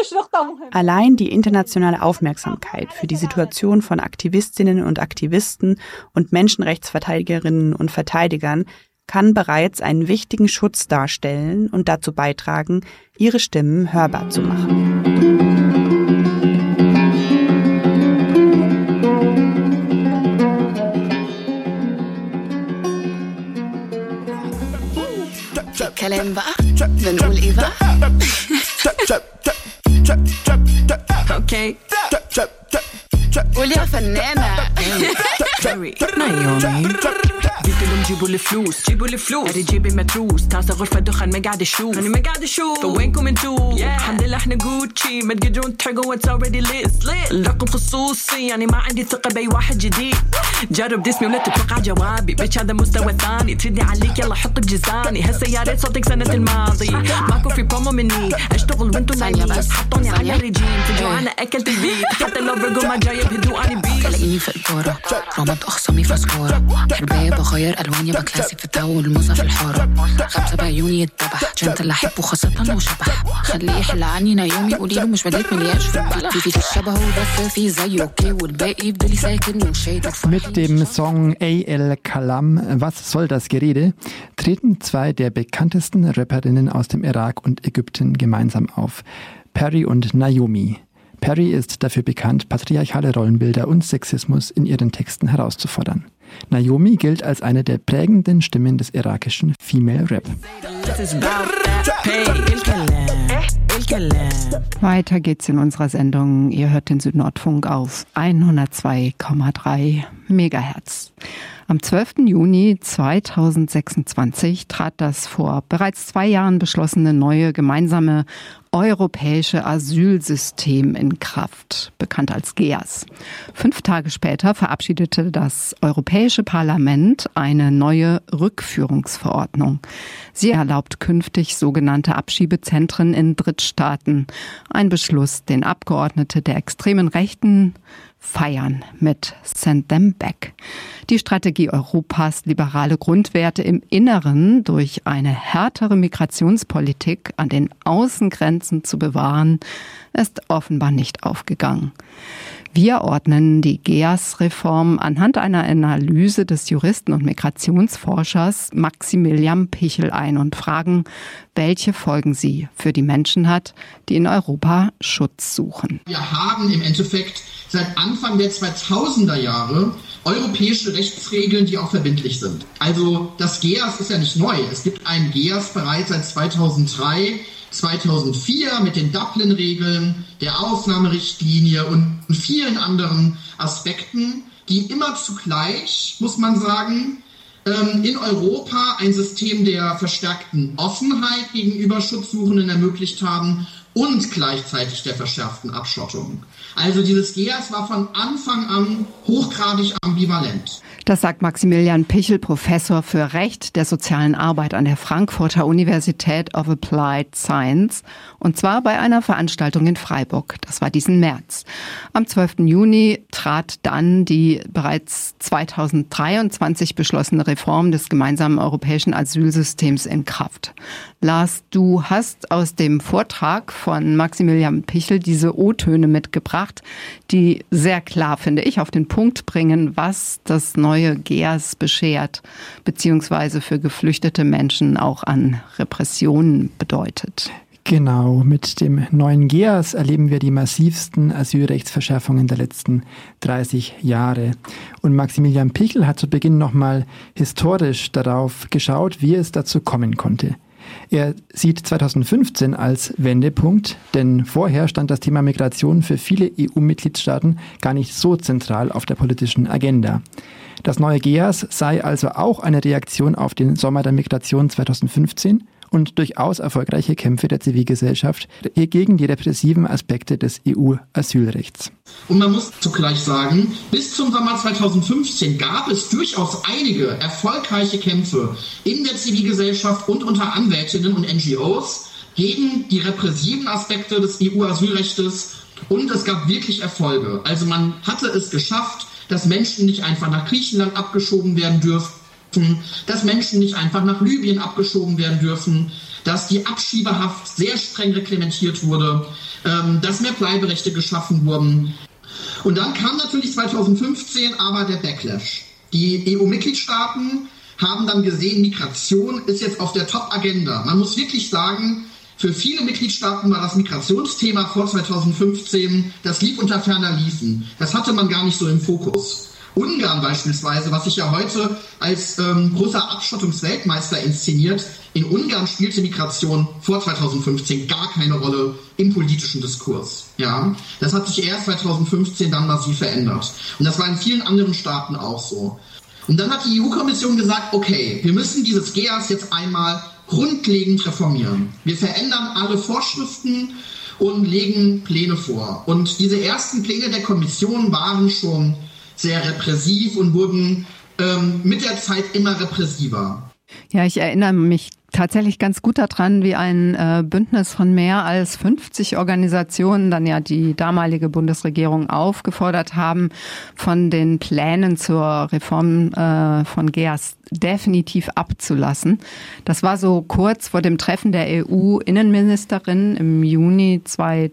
Allein die internationale Aufmerksamkeit für die Situation von Aktivistinnen und Aktivisten und Menschenrechtsverteidigerinnen und Verteidigern kann bereits einen wichtigen Schutz darstellen und dazu beitragen, ihre Stimmen hörbar zu machen. كلام بقى بنقول ايه بقى اوكي قول يا فنانة نايومي قلت لهم جيبوا الفلوس ادي جيبي متروس تاسع غرفة دخان ما قاعد اشوف فوينكم انتو الحمد لله احنا جوتشي ما تقدرون تحرقوا what's already lit الرقم خصوصي يعني ما عندي ثقة باي واحد جديد جرب دسمي ولا تتوقع جوابي بيتش هذا مستوى ثاني تردني عليك يلا حط بجزاني هسه يا ريت صوتك سنة الماضي ماكو في برومو مني اشتغل وانتو نايمين حطوني على ريجيم فجوا انا اكلت البيت حتى لو برجو ما جاي بهدوء اني بيت تلاقيني في الكورة رمض اخصامي فسكورة حرباية بغير الواني بكلاسيك في التو والموزة في الحارة 5 بعيوني يتذبح جنت اللي احبه خاصة وشبح خليه يحل عني نايومي قوليله مش بديت ملياش في البلح في الشبه بس في زيه اوكي والباقي يفضل ساكن وشايد. Mit dem Song A.L. Kalam, Was soll das Gerede, treten zwei der bekanntesten Rapperinnen aus dem Irak und Ägypten gemeinsam auf, Perry und Naomi. Perry ist dafür bekannt, patriarchale Rollenbilder und Sexismus in ihren Texten herauszufordern. Naomi gilt als eine der prägenden Stimmen des irakischen Female Rap. Weiter geht's in unserer Sendung. Ihr hört den Südnordfunk auf 102,3 Megahertz. Am 12. Juni 2026 trat das vor bereits 2 Jahren beschlossene neue gemeinsame europäische Asylsystem in Kraft, bekannt als GEAS. 5 Tage später verabschiedete das Europäische Parlament eine neue Rückführungsverordnung. Sie erlaubt künftig sogenannte Abschiebezentren in Drittstaaten. Ein Beschluss, den Abgeordnete der extremen Rechten feiern mit Send Them Back. Die Strategie Europas, liberale Grundwerte im Inneren durch eine härtere Migrationspolitik an den Außengrenzen zu bewahren, ist offenbar nicht aufgegangen. Wir ordnen die GEAS-Reform anhand einer Analyse des Juristen und Migrationsforschers Maximilian Pichel ein und fragen, welche Folgen sie für die Menschen hat, die in Europa Schutz suchen. Wir haben im Endeffekt seit Anfang der 2000er Jahre europäische Rechtsregeln, die auch verbindlich sind. Also das GEAS ist ja nicht neu. Es gibt ein GEAS bereits seit 2003, 2004 mit den Dublin-Regeln, der Aufnahmerichtlinie und vielen anderen Aspekten, die immer zugleich, muss man sagen, in Europa ein System der verstärkten Offenheit gegenüber Schutzsuchenden ermöglicht haben und gleichzeitig der verschärften Abschottung. Also dieses GEAS war von Anfang an hochgradig ambivalent. Das sagt Maximilian Pichel, Professor für Recht der sozialen Arbeit an der Frankfurter Universität of Applied Science, und zwar bei einer Veranstaltung in Freiburg. Das war diesen März. Am 12. Juni trat dann die bereits 2023 beschlossene Reform des gemeinsamen europäischen Asylsystems in Kraft. Lars, du hast aus dem Vortrag von Maximilian Pichel diese O-Töne mitgebracht, die sehr klar, finde ich, auf den Punkt bringen, was das neue GEAS beschert, beziehungsweise für geflüchtete Menschen auch an Repressionen bedeutet. Genau, mit dem neuen GEAS erleben wir die massivsten Asylrechtsverschärfungen der letzten 30 Jahre. Und Maximilian Pichel hat zu Beginn nochmal historisch darauf geschaut, wie es dazu kommen konnte. Er sieht 2015 als Wendepunkt, denn vorher stand das Thema Migration für viele EU-Mitgliedstaaten gar nicht so zentral auf der politischen Agenda. Das neue GEAS sei also auch eine Reaktion auf den Sommer der Migration 2015 und durchaus erfolgreiche Kämpfe der Zivilgesellschaft gegen die repressiven Aspekte des EU-Asylrechts. Und man muss zugleich sagen, bis zum Sommer 2015 gab es durchaus einige erfolgreiche Kämpfe in der Zivilgesellschaft und unter Anwältinnen und NGOs gegen die repressiven Aspekte des EU-Asylrechts, und es gab wirklich Erfolge. Also man hatte es geschafft, dass Menschen nicht einfach nach Griechenland abgeschoben werden dürfen, dass Menschen nicht einfach nach Libyen abgeschoben werden dürfen, dass die Abschiebehaft sehr streng reglementiert wurde, dass mehr Bleiberechte geschaffen wurden. Und dann kam natürlich 2015 aber der Backlash. Die EU-Mitgliedstaaten haben dann gesehen, Migration ist jetzt auf der Top-Agenda. Man muss wirklich sagen, für viele Mitgliedstaaten war das Migrationsthema vor 2015, das lief unter ferner Liefen. Das hatte man gar nicht so im Fokus. Ungarn beispielsweise, was sich ja heute als großer Abschottungsweltmeister inszeniert, in Ungarn spielte Migration vor 2015 gar keine Rolle im politischen Diskurs. Ja, das hat sich erst 2015 dann massiv verändert. Und das war in vielen anderen Staaten auch so. Und dann hat die EU-Kommission gesagt, okay, wir müssen dieses GEAS jetzt einmal grundlegend reformieren. Wir verändern alle Vorschriften und legen Pläne vor. Und diese ersten Pläne der Kommission waren schon sehr repressiv und wurden mit der Zeit immer repressiver. Ja, ich erinnere mich tatsächlich ganz gut daran, wie ein Bündnis von mehr als 50 Organisationen dann ja die damalige Bundesregierung aufgefordert haben, von den Plänen zur Reform von GEAS definitiv abzulassen. Das war so kurz vor dem Treffen der EU-Innenministerin im Juni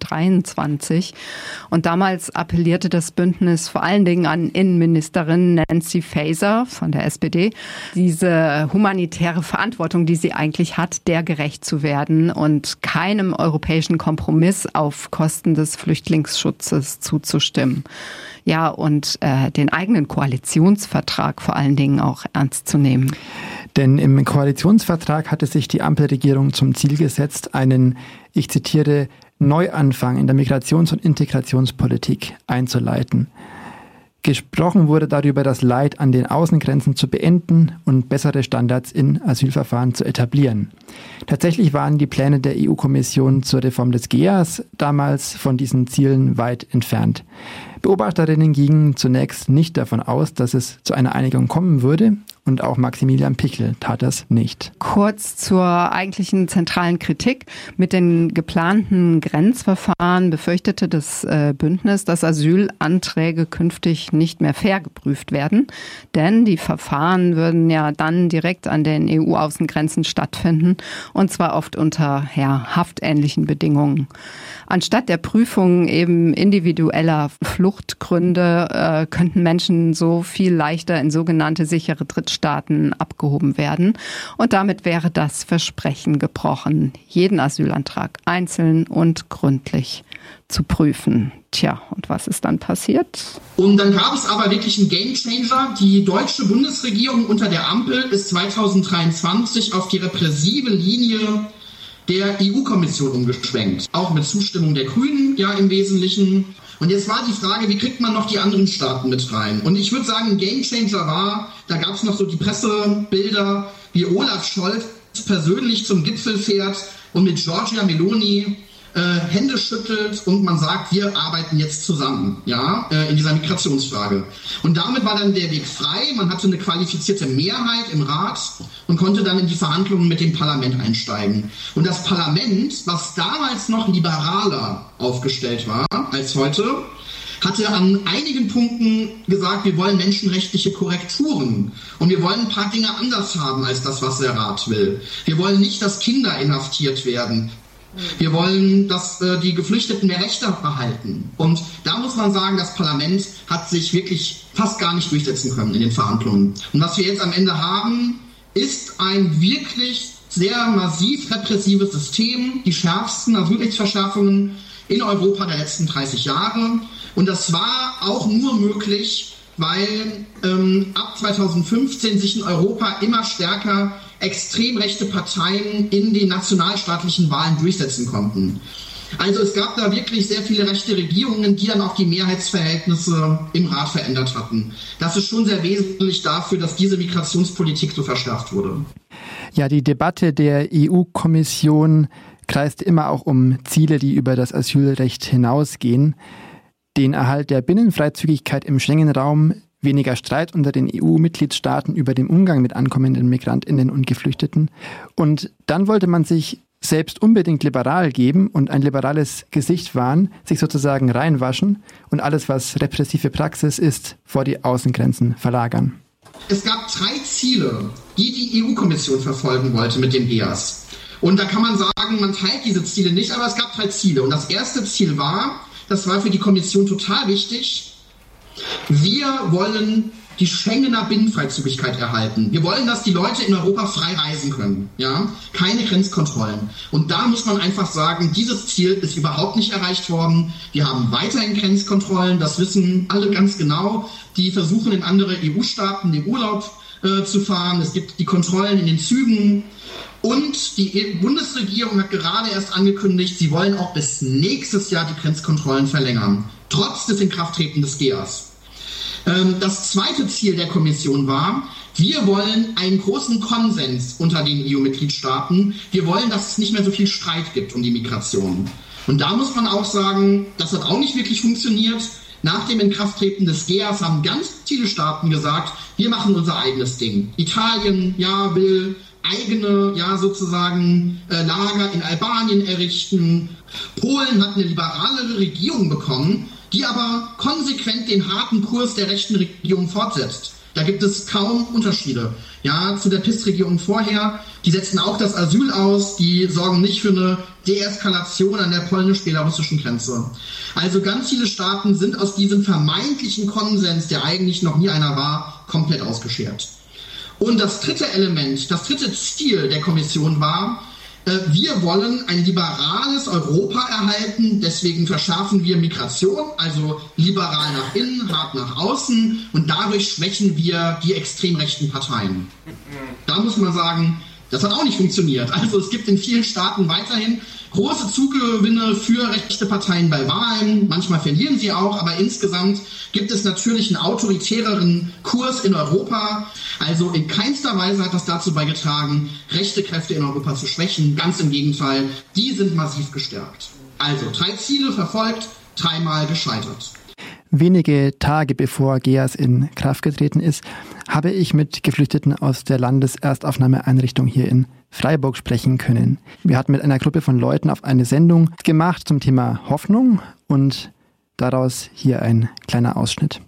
2023. Und damals appellierte das Bündnis vor allen Dingen an Innenministerin Nancy Faeser von der SPD, diese humanitäre Verantwortung, die sie eigentlich hat, der gerecht zu werden und keinem europäischen Kompromiss auf Kosten des Flüchtlingsschutzes zuzustimmen. Ja, und den eigenen Koalitionsvertrag vor allen Dingen auch ernst zu nehmen. Denn im Koalitionsvertrag hatte sich die Ampelregierung zum Ziel gesetzt, einen, ich zitiere, Neuanfang in der Migrations- und Integrationspolitik einzuleiten. Gesprochen wurde darüber, das Leid an den Außengrenzen zu beenden und bessere Standards in Asylverfahren zu etablieren. Tatsächlich waren die Pläne der EU-Kommission zur Reform des GEAS damals von diesen Zielen weit entfernt. Beobachterinnen gingen zunächst nicht davon aus, dass es zu einer Einigung kommen würde, und auch Maximilian Pichl tat das nicht. Kurz zur eigentlichen zentralen Kritik. Mit den geplanten Grenzverfahren befürchtete das Bündnis, dass Asylanträge künftig nicht mehr fair geprüft werden, denn die Verfahren würden ja dann direkt an den EU-Außengrenzen stattfinden, und zwar oft unter haftähnlichen Bedingungen. Anstatt der Prüfung eben individueller Fluchtgründe könnten Menschen so viel leichter in sogenannte sichere Drittstaaten abgehoben werden. Und damit wäre das Versprechen gebrochen, jeden Asylantrag einzeln und gründlich zu prüfen. Tja, und was ist dann passiert? Und dann gab es aber wirklich einen Gamechanger. Die deutsche Bundesregierung unter der Ampel ist 2023 auf die repressive Linie der EU-Kommission umgeschwenkt. Auch mit Zustimmung der Grünen, ja im Wesentlichen. Und jetzt war die Frage, wie kriegt man noch die anderen Staaten mit rein? Und ich würde sagen, ein Gamechanger war, da gab es noch so die Pressebilder, wie Olaf Scholz persönlich zum Gipfel fährt und mit Giorgia Meloni Hände schüttelt und man sagt, wir arbeiten jetzt zusammen, ja, in dieser Migrationsfrage. Und damit war dann der Weg frei, man hatte eine qualifizierte Mehrheit im Rat und konnte dann in die Verhandlungen mit dem Parlament einsteigen. Und das Parlament, was damals noch liberaler aufgestellt war als heute, hatte an einigen Punkten gesagt, wir wollen menschenrechtliche Korrekturen und wir wollen ein paar Dinge anders haben als das, was der Rat will. Wir wollen nicht, dass Kinder inhaftiert werden. Wir wollen, dass die Geflüchteten mehr Rechte behalten. Und da muss man sagen, das Parlament hat sich wirklich fast gar nicht durchsetzen können in den Verhandlungen. Und was wir jetzt am Ende haben, ist ein wirklich sehr massiv repressives System, die schärfsten Asylrechtsverschärfungen in Europa der letzten 30 Jahre. Und das war auch nur möglich, weil ab 2015 sich in Europa immer stärker extrem rechte Parteien in den nationalstaatlichen Wahlen durchsetzen konnten. Also es gab da wirklich sehr viele rechte Regierungen, die dann auch die Mehrheitsverhältnisse im Rat verändert hatten. Das ist schon sehr wesentlich dafür, dass diese Migrationspolitik so verschärft wurde. Ja, die Debatte der EU-Kommission kreist immer auch um Ziele, die über das Asylrecht hinausgehen. Den Erhalt der Binnenfreizügigkeit im Schengen-Raum, weniger Streit unter den EU-Mitgliedstaaten über den Umgang mit ankommenden MigrantInnen und Geflüchteten. Und dann wollte man sich selbst unbedingt liberal geben und ein liberales Gesicht wahren, sich sozusagen reinwaschen und alles, was repressive Praxis ist, vor die Außengrenzen verlagern. Es gab 3 Ziele, die die EU-Kommission verfolgen wollte mit dem GEAS. Und da kann man sagen, man teilt diese Ziele nicht, aber es gab 3 Ziele. Und das erste Ziel war, das war für die Kommission total wichtig, wir wollen die Schengener Binnenfreizügigkeit erhalten. Wir wollen, dass die Leute in Europa frei reisen können. Ja? Keine Grenzkontrollen. Und da muss man einfach sagen, dieses Ziel ist überhaupt nicht erreicht worden. Wir haben weiterhin Grenzkontrollen, das wissen alle ganz genau. Die versuchen in andere EU-Staaten den Urlaub zu fahren. Es gibt die Kontrollen in den Zügen. Und die Bundesregierung hat gerade erst angekündigt, sie wollen auch bis nächstes Jahr die Grenzkontrollen verlängern, trotz des Inkrafttreten des GEAS. Das zweite Ziel der Kommission war, wir wollen einen großen Konsens unter den EU-Mitgliedstaaten. Wir wollen, dass es nicht mehr so viel Streit gibt um die Migration. Und da muss man auch sagen, das hat auch nicht wirklich funktioniert. Nach dem Inkrafttreten des GEAS haben ganz viele Staaten gesagt, wir machen unser eigenes Ding. Italien, ja, will eigene, sozusagen Lager in Albanien errichten. Polen hat eine liberalere Regierung bekommen, die aber konsequent den harten Kurs der rechten Regierung fortsetzt. Da gibt es kaum Unterschiede. Ja, zu der PiS-Regierung vorher, die setzen auch das Asyl aus, die sorgen nicht für eine Deeskalation an der polnisch-belarussischen Grenze. Also ganz viele Staaten sind aus diesem vermeintlichen Konsens, der eigentlich noch nie einer war, komplett ausgeschert. Und das dritte Element, das dritte Ziel der Kommission war, wir wollen ein liberales Europa erhalten, deswegen verschärfen wir Migration, also liberal nach innen, hart nach außen, und dadurch schwächen wir die extrem rechten Parteien. Da muss man sagen, das hat auch nicht funktioniert. Also es gibt in vielen Staaten weiterhin große Zugewinne für rechte Parteien bei Wahlen. Manchmal verlieren sie auch, aber insgesamt gibt es natürlich einen autoritäreren Kurs in Europa. Also in keinster Weise hat das dazu beigetragen, rechte Kräfte in Europa zu schwächen. Ganz im Gegenteil, die sind massiv gestärkt. Also 3 Ziele verfolgt, 3-mal gescheitert. Wenige Tage bevor GEAS in Kraft getreten ist, habe ich mit Geflüchteten aus der Landeserstaufnahmeeinrichtung hier in Freiburg sprechen können. Wir hatten mit einer Gruppe von Leuten auf eine Sendung gemacht zum Thema Hoffnung und daraus hier ein kleiner Ausschnitt.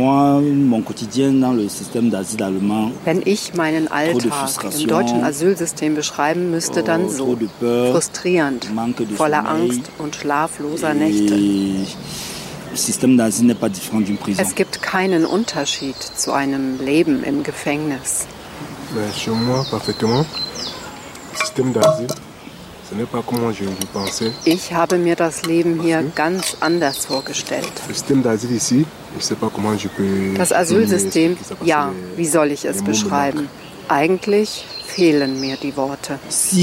Wenn ich meinen Alltag im deutschen Asylsystem beschreiben müsste, dann so: frustrierend, voller Angst und schlafloser Nächte. Es gibt keinen Unterschied zu einem Leben im Gefängnis. Ich habe mir das Leben hier ganz anders vorgestellt. Das Asylsystem, ja, wie soll ich es beschreiben? Eigentlich fehlen mir die Worte.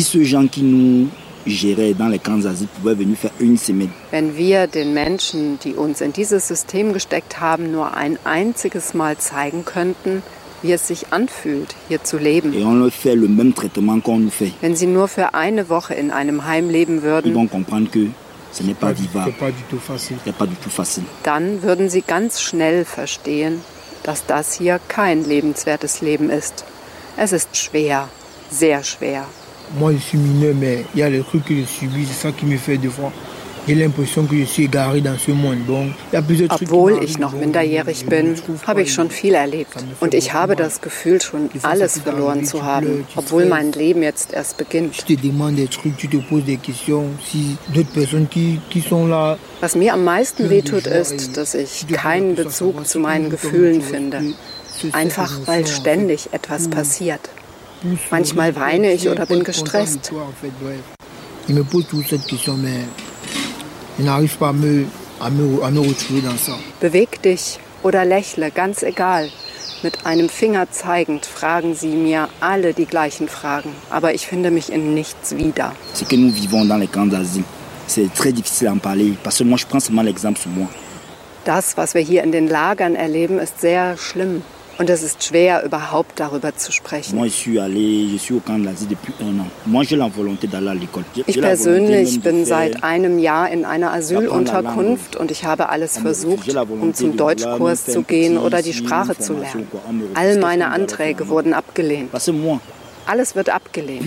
Wenn wir den Menschen, die uns in dieses System gesteckt haben, nur ein einziges Mal zeigen könnten, wie es sich anfühlt, hier zu leben. Wenn sie nur für eine Woche in einem Heim leben würden, dann würden sie ganz schnell verstehen, dass das hier kein lebenswertes Leben ist. Es ist schwer, sehr schwer. Moi, je suis mineur, mais il y a les trucs que je subis, c'est ça qui me fait des fois. J'ai l'impression que je suis égaré dans ce monde. Donc, il y a plusieurs trucs. Obwohl ich noch minderjährig bin, habe ich schon viel erlebt. Und ich habe das Gefühl, schon alles verloren zu haben, obwohl mein Leben jetzt erst beginnt. Was mir am meisten wehtut, ist, dass ich keinen Bezug zu meinen Gefühlen finde. Einfach, weil ständig etwas passiert. Manchmal weine ich oder bin gestresst. Beweg dich oder lächle, ganz egal. Mit einem Finger zeigend fragen sie mir alle die gleichen Fragen. Aber ich finde mich in nichts wieder. Das, was wir hier in den Lagern erleben, ist sehr schlimm. Und es ist schwer, überhaupt darüber zu sprechen. Ich persönlich bin seit einem Jahr in einer Asylunterkunft und ich habe alles versucht, um zum Deutschkurs zu gehen oder die Sprache zu lernen. All meine Anträge wurden abgelehnt. Alles wird abgelehnt.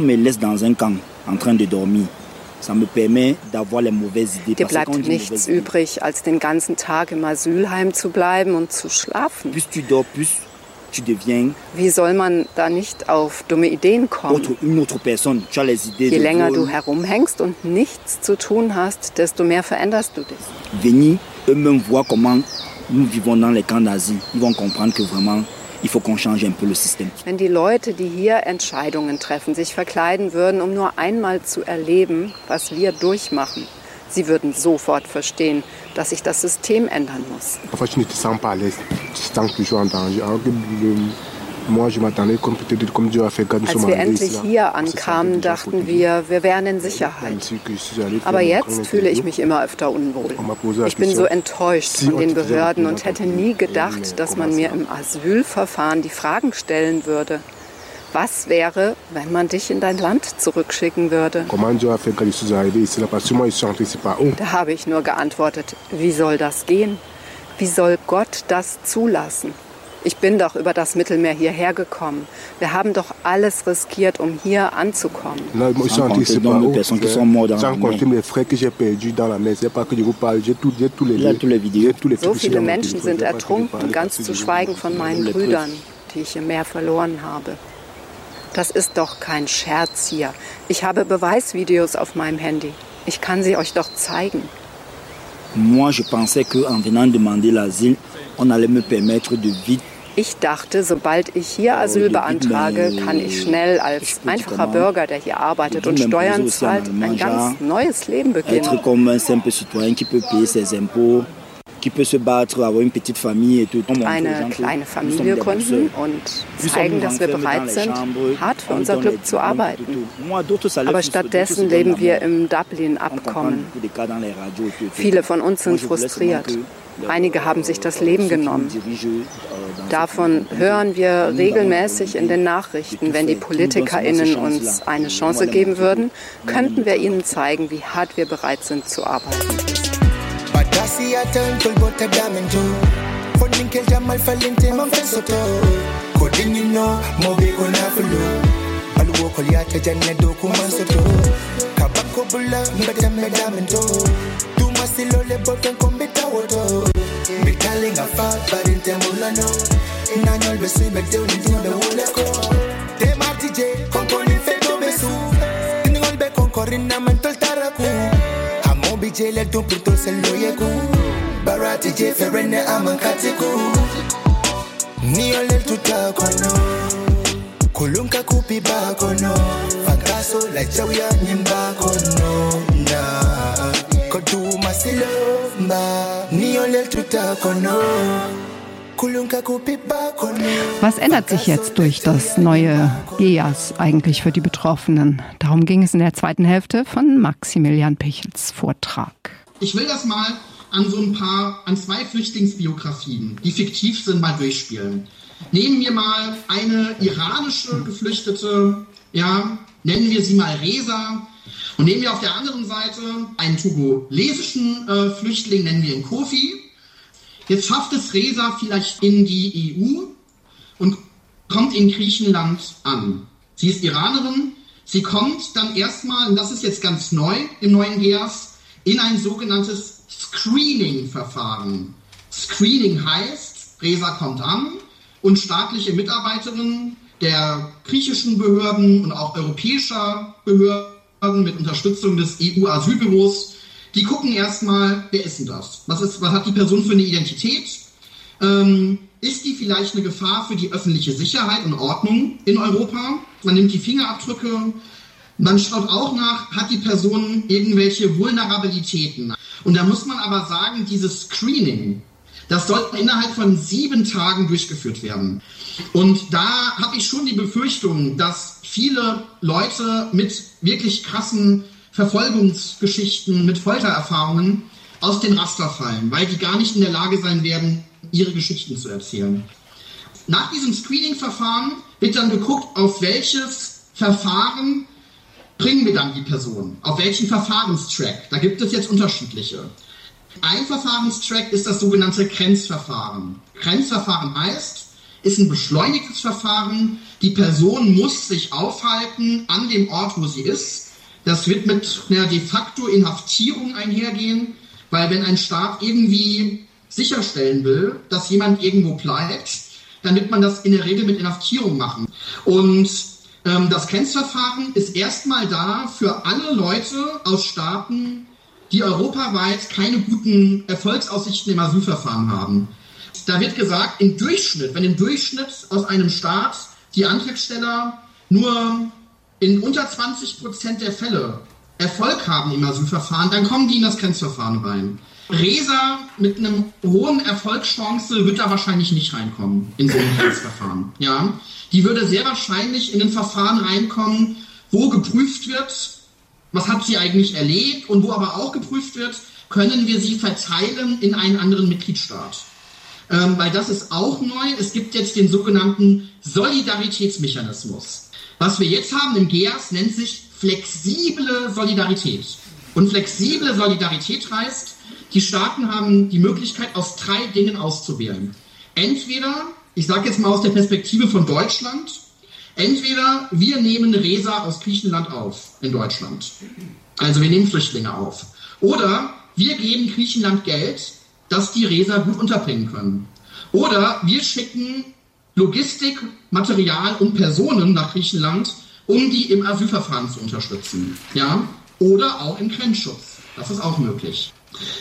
Dir bleibt nichts übrig, als den ganzen Tag im Asylheim zu bleiben und zu schlafen. Wie soll man da nicht auf dumme Ideen kommen? Je länger du herumhängst und nichts zu tun hast, desto mehr veränderst du dich. nous vivons dans les camps d'Asie, ils vont comprendre que vraiment il faut qu'on change un peu le système. Wenn die Leute, die hier Entscheidungen treffen, sich verkleiden würden, um nur einmal zu erleben, was wir durchmachen, sie würden sofort verstehen, dass sich das System ändern muss. Als wir endlich hier ankamen, dachten wir wären in Sicherheit. Aber jetzt fühle ich mich immer öfter unwohl. Ich bin so enttäuscht von den Behörden und hätte nie gedacht, dass man mir im Asylverfahren die Fragen stellen würde. Was wäre, wenn man dich in dein Land zurückschicken würde? Da habe ich nur geantwortet, wie soll das gehen? Wie soll Gott das zulassen? Ich bin doch über das Mittelmeer hierher gekommen. Wir haben doch alles riskiert, um hier anzukommen. So viele Menschen sind ertrunken, ganz zu schweigen von meinen Brüdern, die ich im Meer verloren habe. Das ist doch kein Scherz hier. Ich habe Beweisvideos auf meinem Handy. Ich kann sie euch doch zeigen. Moi, je pensais qu'en venant demander l'asile, on allait me permettre de vite. Ich dachte, sobald ich hier Asyl beantrage, kann ich schnell als einfacher Bürger, der hier arbeitet und Steuern zahlt, ein ganz neues Leben beginnen. Être comme un simple citoyen qui peut payer ses impôts, qui peut se battre, avoir une petite famille et tout. Eine kleine Familie gründen und zeigen, dass wir bereit sind, hart für unser Glück zu arbeiten. Aber stattdessen leben wir im Dublin-Abkommen. Viele von uns sind frustriert. Einige haben sich das Leben genommen. Davon hören wir regelmäßig in den Nachrichten. Wenn die PolitikerInnen uns eine Chance geben würden, könnten wir ihnen zeigen, wie hart wir bereit sind zu arbeiten. Kulunka kupi bakono, fangaso la chawya nyimba kono na kodu masilo mba niole tutakono. Was ändert sich jetzt durch das neue GEAS eigentlich für die Betroffenen? Darum ging es in der zweiten Hälfte von Maximilian Pichels Vortrag. Ich will das mal an zwei Flüchtlingsbiografien, die fiktiv sind, mal durchspielen. Nehmen wir mal eine iranische Geflüchtete, nennen wir sie mal Reza. Und nehmen wir auf der anderen Seite einen togolesischen Flüchtling, nennen wir ihn Kofi. Jetzt schafft es Reza vielleicht in die EU und kommt in Griechenland an. Sie ist Iranerin. Sie kommt dann erstmal, und das ist jetzt ganz neu im neuen GEAS, in ein sogenanntes Screening-Verfahren. Screening heißt, Reza kommt an und staatliche Mitarbeiterinnen der griechischen Behörden und auch europäischer Behörden mit Unterstützung des EU-Asylbüros, die gucken erstmal, wer ist denn das? Was hat die Person für eine Identität? Ist die vielleicht eine Gefahr für die öffentliche Sicherheit und Ordnung in Europa? Man nimmt die Fingerabdrücke. Man schaut auch nach, hat die Person irgendwelche Vulnerabilitäten? Und da muss man aber sagen, dieses Screening, das sollte innerhalb von 7 Tagen durchgeführt werden. Und da habe ich schon die Befürchtung, dass viele Leute mit wirklich krassen Verfolgungsgeschichten, mit Foltererfahrungen aus den Raster fallen, weil die gar nicht in der Lage sein werden, ihre Geschichten zu erzählen. Nach diesem Screening-Verfahren wird dann geguckt, auf welches Verfahren bringen wir dann die Person, auf welchen Verfahrenstrack. Da gibt es jetzt unterschiedliche. Ein Verfahrenstrack ist das sogenannte Grenzverfahren. Grenzverfahren heißt, ist ein beschleunigtes Verfahren. Die Person muss sich aufhalten an dem Ort, wo sie ist. Das wird mit einer de facto Inhaftierung einhergehen, weil wenn ein Staat irgendwie sicherstellen will, dass jemand irgendwo bleibt, dann wird man das in der Regel mit Inhaftierung machen. Und das Grenzverfahren ist erstmal da für alle Leute aus Staaten, die europaweit keine guten Erfolgsaussichten im Asylverfahren haben. Da wird gesagt, wenn im Durchschnitt aus einem Staat die Antragsteller nur in unter 20% der Fälle Erfolg haben im Asylverfahren, dann kommen die in das Grenzverfahren rein. Resa mit einem hohen Erfolgschance wird da wahrscheinlich nicht reinkommen in so ein Grenzverfahren. Ja? Die würde sehr wahrscheinlich in ein Verfahren reinkommen, wo geprüft wird, was hat sie eigentlich erlebt, und wo aber auch geprüft wird, können wir sie verteilen in einen anderen Mitgliedstaat. Weil das ist auch neu. Es gibt jetzt den sogenannten Solidaritätsmechanismus. Was wir jetzt haben im GEAS nennt sich flexible Solidarität. Und flexible Solidarität heißt, die Staaten haben die Möglichkeit, aus 3 Dingen auszuwählen. Entweder, ich sage jetzt mal aus der Perspektive von Deutschland, entweder wir nehmen Resa aus Griechenland auf in Deutschland. Also wir nehmen Flüchtlinge auf. Oder wir geben Griechenland Geld, dass die Resa gut unterbringen können. Oder wir schicken Logistik, Material und Personen nach Griechenland, um die im Asylverfahren zu unterstützen. Ja? Oder auch im Grenzschutz. Das ist auch möglich.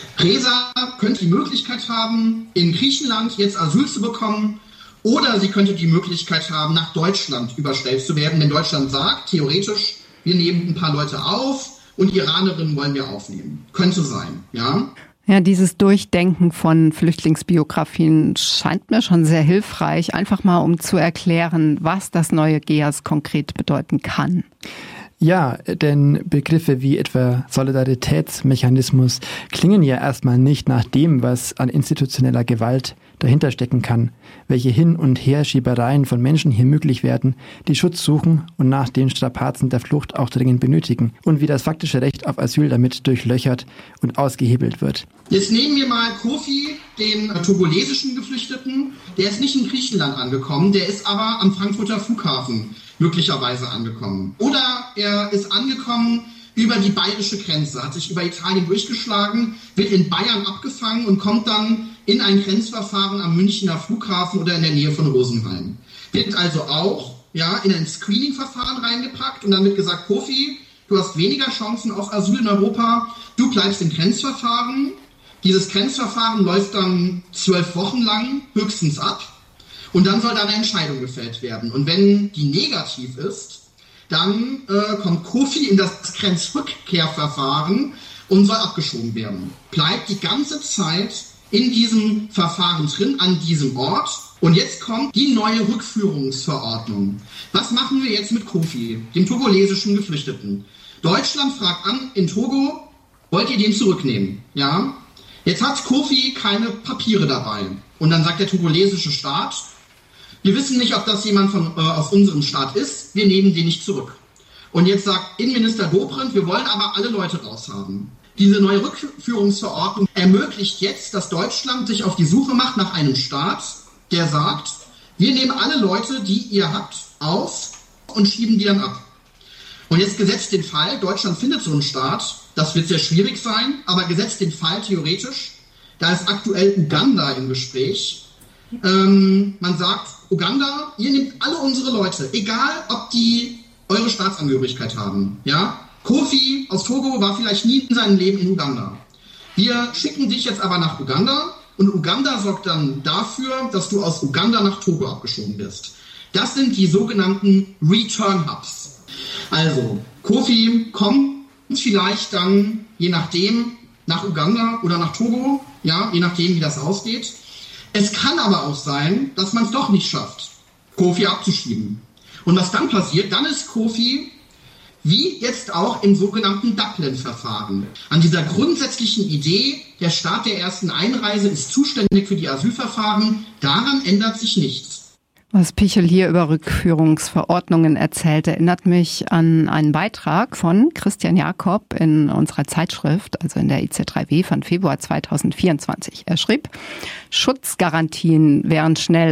Resa könnte die Möglichkeit haben, in Griechenland jetzt Asyl zu bekommen, oder sie könnte die Möglichkeit haben, nach Deutschland überstellt zu werden, wenn Deutschland sagt, theoretisch, wir nehmen ein paar Leute auf und Iranerinnen wollen wir aufnehmen. Könnte sein, ja. Ja, dieses Durchdenken von Flüchtlingsbiografien scheint mir schon sehr hilfreich, einfach mal um zu erklären, was das neue GEAS konkret bedeuten kann. Ja, denn Begriffe wie etwa Solidaritätsmechanismus klingen ja erstmal nicht nach dem, was an institutioneller Gewalt dahinter stecken kann, welche Hin- und Herschiebereien von Menschen hier möglich werden, die Schutz suchen und nach den Strapazen der Flucht auch dringend benötigen, und wie das faktische Recht auf Asyl damit durchlöchert und ausgehebelt wird. Jetzt nehmen wir mal Kofi, den togolesischen Geflüchteten. Der ist nicht in Griechenland angekommen, der ist aber am Frankfurter Flughafen möglicherweise angekommen. Oder er ist angekommen über die bayerische Grenze, hat sich über Italien durchgeschlagen, wird in Bayern abgefangen und kommt dann in ein Grenzverfahren am Münchner Flughafen oder in der Nähe von Rosenheim. Wird also auch in ein Screening-Verfahren reingepackt und dann wird gesagt, Kofi, du hast weniger Chancen auf Asyl in Europa, du bleibst im Grenzverfahren. Dieses Grenzverfahren läuft dann 12 Wochen lang höchstens ab. Und dann soll da eine Entscheidung gefällt werden. Und wenn die negativ ist, dann kommt Kofi in das Grenzrückkehrverfahren und soll abgeschoben werden. Bleibt die ganze Zeit in diesem Verfahren drin, an diesem Ort. Und jetzt kommt die neue Rückführungsverordnung. Was machen wir jetzt mit Kofi, dem togolesischen Geflüchteten? Deutschland fragt an in Togo, wollt ihr den zurücknehmen? Ja? Jetzt hat Kofi keine Papiere dabei. Und dann sagt der togolesische Staat, wir wissen nicht, ob das jemand aus unserem Staat ist, wir nehmen den nicht zurück. Und jetzt sagt Innenminister Dobrindt, wir wollen aber alle Leute raushaben. Diese neue Rückführungsverordnung ermöglicht jetzt, dass Deutschland sich auf die Suche macht nach einem Staat, der sagt, wir nehmen alle Leute, die ihr habt, auf und schieben die dann ab. Und jetzt gesetzt den Fall, Deutschland findet so einen Staat, das wird sehr schwierig sein, aber gesetzt den Fall theoretisch, da ist aktuell Uganda im Gespräch. Man sagt, Uganda, ihr nehmt alle unsere Leute, egal ob die eure Staatsangehörigkeit haben. Ja? Kofi aus Togo war vielleicht nie in seinem Leben in Uganda. Wir schicken dich jetzt aber nach Uganda und Uganda sorgt dann dafür, dass du aus Uganda nach Togo abgeschoben wirst. Das sind die sogenannten Return Hubs. Also, Kofi kommt vielleicht dann, je nachdem, nach Uganda oder nach Togo, ja, je nachdem, wie das ausgeht. Es kann aber auch sein, dass man es doch nicht schafft, Kofi abzuschieben. Und was dann passiert, dann ist Kofi, wie jetzt auch im sogenannten Dublin-Verfahren, an dieser grundsätzlichen Idee, der Staat der ersten Einreise ist zuständig für die Asylverfahren, daran ändert sich nichts. Was Pichel hier über Rückführungsverordnungen erzählt, erinnert mich an einen Beitrag von Christian Jakob in unserer Zeitschrift, also in der IZ3W von Februar 2024. Er schrieb, Schutzgarantien wären schnell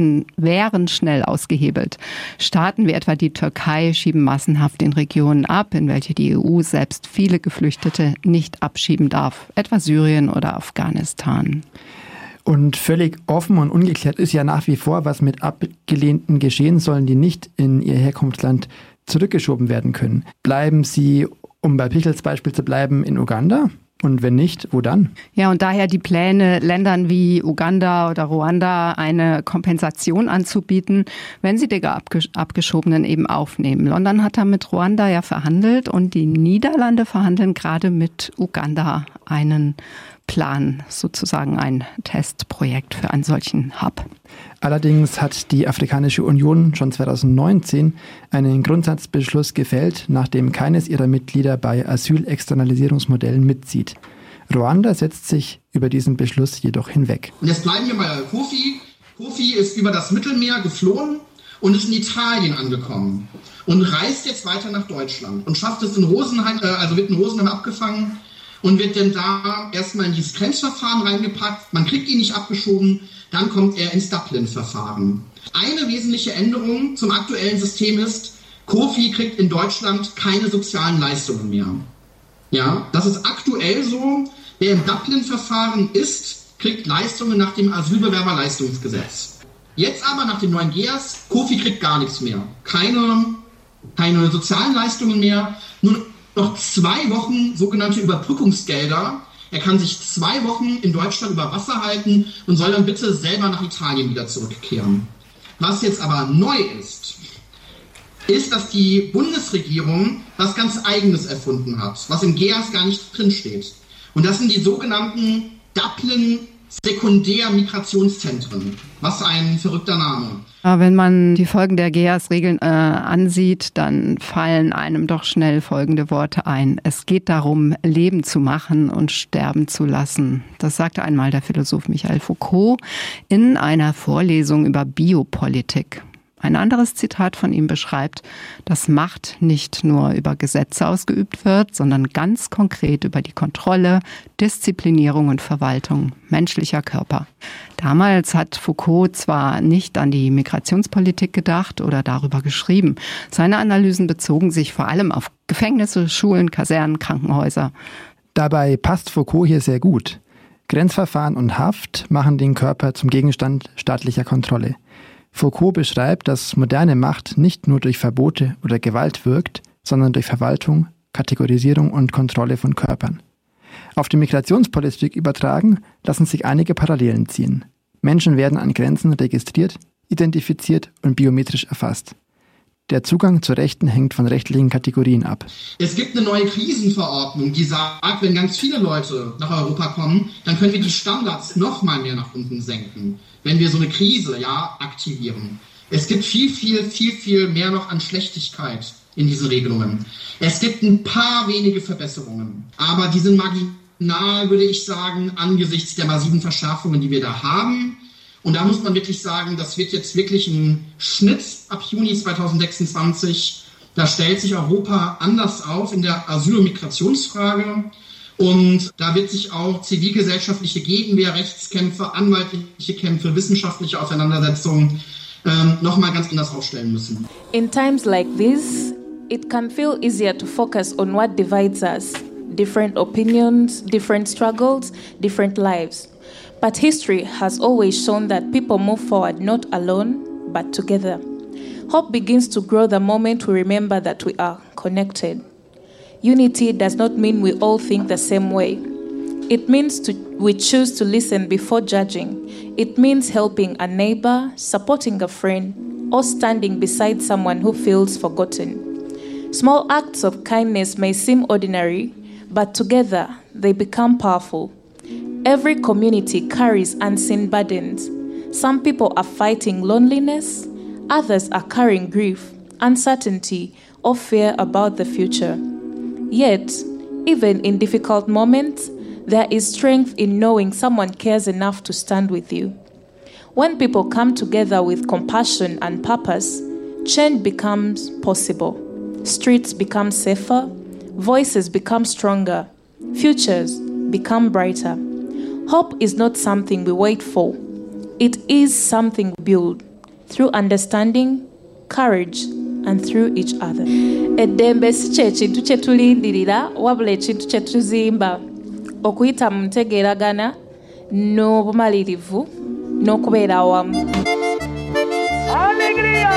ausgehebelt. Staaten wie etwa die Türkei schieben massenhaft in Regionen ab, in welche die EU selbst viele Geflüchtete nicht abschieben darf, etwa Syrien oder Afghanistan. Und völlig offen und ungeklärt ist ja nach wie vor, was mit Abgelehnten geschehen sollen, die nicht in ihr Herkunftsland zurückgeschoben werden können. Bleiben sie, um bei Pichels Beispiel zu bleiben, in Uganda? Und wenn nicht, wo dann? Ja, und daher die Pläne, Ländern wie Uganda oder Ruanda eine Kompensation anzubieten, wenn sie die Abgeschobenen eben aufnehmen. London hat da mit Ruanda ja verhandelt und die Niederlande verhandeln gerade mit Uganda einen Plan, sozusagen ein Testprojekt für einen solchen Hub. Allerdings hat die Afrikanische Union schon 2019 einen Grundsatzbeschluss gefällt, nachdem keines ihrer Mitglieder bei Asylexternalisierungsmodellen mitzieht. Ruanda setzt sich über diesen Beschluss jedoch hinweg. Und jetzt bleiben wir bei Kofi. Kofi ist über das Mittelmeer geflohen und ist in Italien angekommen und reist jetzt weiter nach Deutschland und schafft es in Rosenheim, wird in Rosenheim abgefangen und wird dann da erstmal in dieses Grenzverfahren reingepackt. Man kriegt ihn nicht abgeschoben, dann kommt er ins Dublin-Verfahren. Eine wesentliche Änderung zum aktuellen System ist, Kofi kriegt in Deutschland keine sozialen Leistungen mehr. Ja, das ist aktuell so. Wer im Dublin-Verfahren ist, kriegt Leistungen nach dem Asylbewerberleistungsgesetz. Jetzt aber nach dem neuen GEAS, Kofi kriegt gar nichts mehr. Keine sozialen Leistungen mehr, nur noch 2 Wochen sogenannte Überbrückungsgelder. Er kann sich 2 Wochen in Deutschland über Wasser halten und soll dann bitte selber nach Italien wieder zurückkehren. Was jetzt aber neu ist, dass die Bundesregierung was ganz Eigenes erfunden hat, was im GEAS gar nicht drinsteht. Und das sind die sogenannten Dublin-Sekundär-Migrationszentren. Was ein verrückter Name. Wenn man die Folgen der GEAS-Regeln ansieht, dann fallen einem doch schnell folgende Worte ein. Es geht darum, Leben zu machen und sterben zu lassen. Das sagte einmal der Philosoph Michel Foucault in einer Vorlesung über Biopolitik. Ein anderes Zitat von ihm beschreibt, dass Macht nicht nur über Gesetze ausgeübt wird, sondern ganz konkret über die Kontrolle, Disziplinierung und Verwaltung menschlicher Körper. Damals hat Foucault zwar nicht an die Migrationspolitik gedacht oder darüber geschrieben. Seine Analysen bezogen sich vor allem auf Gefängnisse, Schulen, Kasernen, Krankenhäuser. Dabei passt Foucault hier sehr gut. Grenzverfahren und Haft machen den Körper zum Gegenstand staatlicher Kontrolle. Foucault beschreibt, dass moderne Macht nicht nur durch Verbote oder Gewalt wirkt, sondern durch Verwaltung, Kategorisierung und Kontrolle von Körpern. Auf die Migrationspolitik übertragen lassen sich einige Parallelen ziehen. Menschen werden an Grenzen registriert, identifiziert und biometrisch erfasst. Der Zugang zu Rechten hängt von rechtlichen Kategorien ab. Es gibt eine neue Krisenverordnung, die sagt, wenn ganz viele Leute nach Europa kommen, dann können wir die Standards noch mal mehr nach unten senken, wenn wir so eine Krise aktivieren. Es gibt viel mehr noch an Schlechtigkeit in diesen Regelungen. Es gibt ein paar wenige Verbesserungen, aber die sind marginal, würde ich sagen, angesichts der massiven Verschärfungen, die wir da haben. Und da muss man wirklich sagen, das wird jetzt wirklich ein Schnitt ab Juni 2026. Da stellt sich Europa anders auf in der Asyl- und Migrationsfrage. Und da wird sich auch zivilgesellschaftliche Gegenwehr, Rechtskämpfe, anwaltliche Kämpfe, wissenschaftliche Auseinandersetzungen nochmal ganz anders aufstellen müssen. In times like this, it can feel easier to focus on what divides us. Different opinions, different struggles, different lives. But history has always shown that people move forward not alone, but together. Hope begins to grow the moment we remember that we are connected. Unity does not mean we all think the same way. It means we choose to listen before judging. It means helping a neighbor, supporting a friend, or standing beside someone who feels forgotten. Small acts of kindness may seem ordinary, but together they become powerful. Every community carries unseen burdens. Some people are fighting loneliness, others are carrying grief, uncertainty, or fear about the future. Yet, even in difficult moments, there is strength in knowing someone cares enough to stand with you. When people come together with compassion and purpose, change becomes possible. Streets become safer, voices become stronger, futures become brighter. Hope is not something we wait for. It is something we build through understanding, courage, and through each other. Eddembe si kye kintu kye tulindirira wabula ekintu kye tuzimba okuyita mu ntegeeragana n'obumalirivu n'okubeera awamu. Alegría!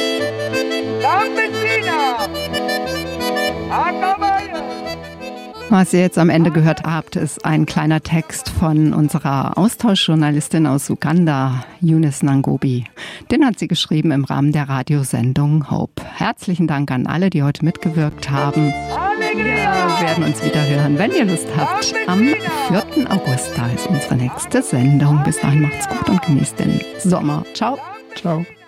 Campesina! A caballo! Was ihr jetzt am Ende gehört habt, ist ein kleiner Text von unserer Austauschjournalistin aus Uganda, Eunice Nangobi. Den hat sie geschrieben im Rahmen der Radiosendung Hope. Herzlichen Dank an alle, die heute mitgewirkt haben. Wir werden uns wieder hören, wenn ihr Lust habt. Am 4. August, da ist unsere nächste Sendung. Bis dahin macht's gut und genießt den Sommer. Ciao. Ciao.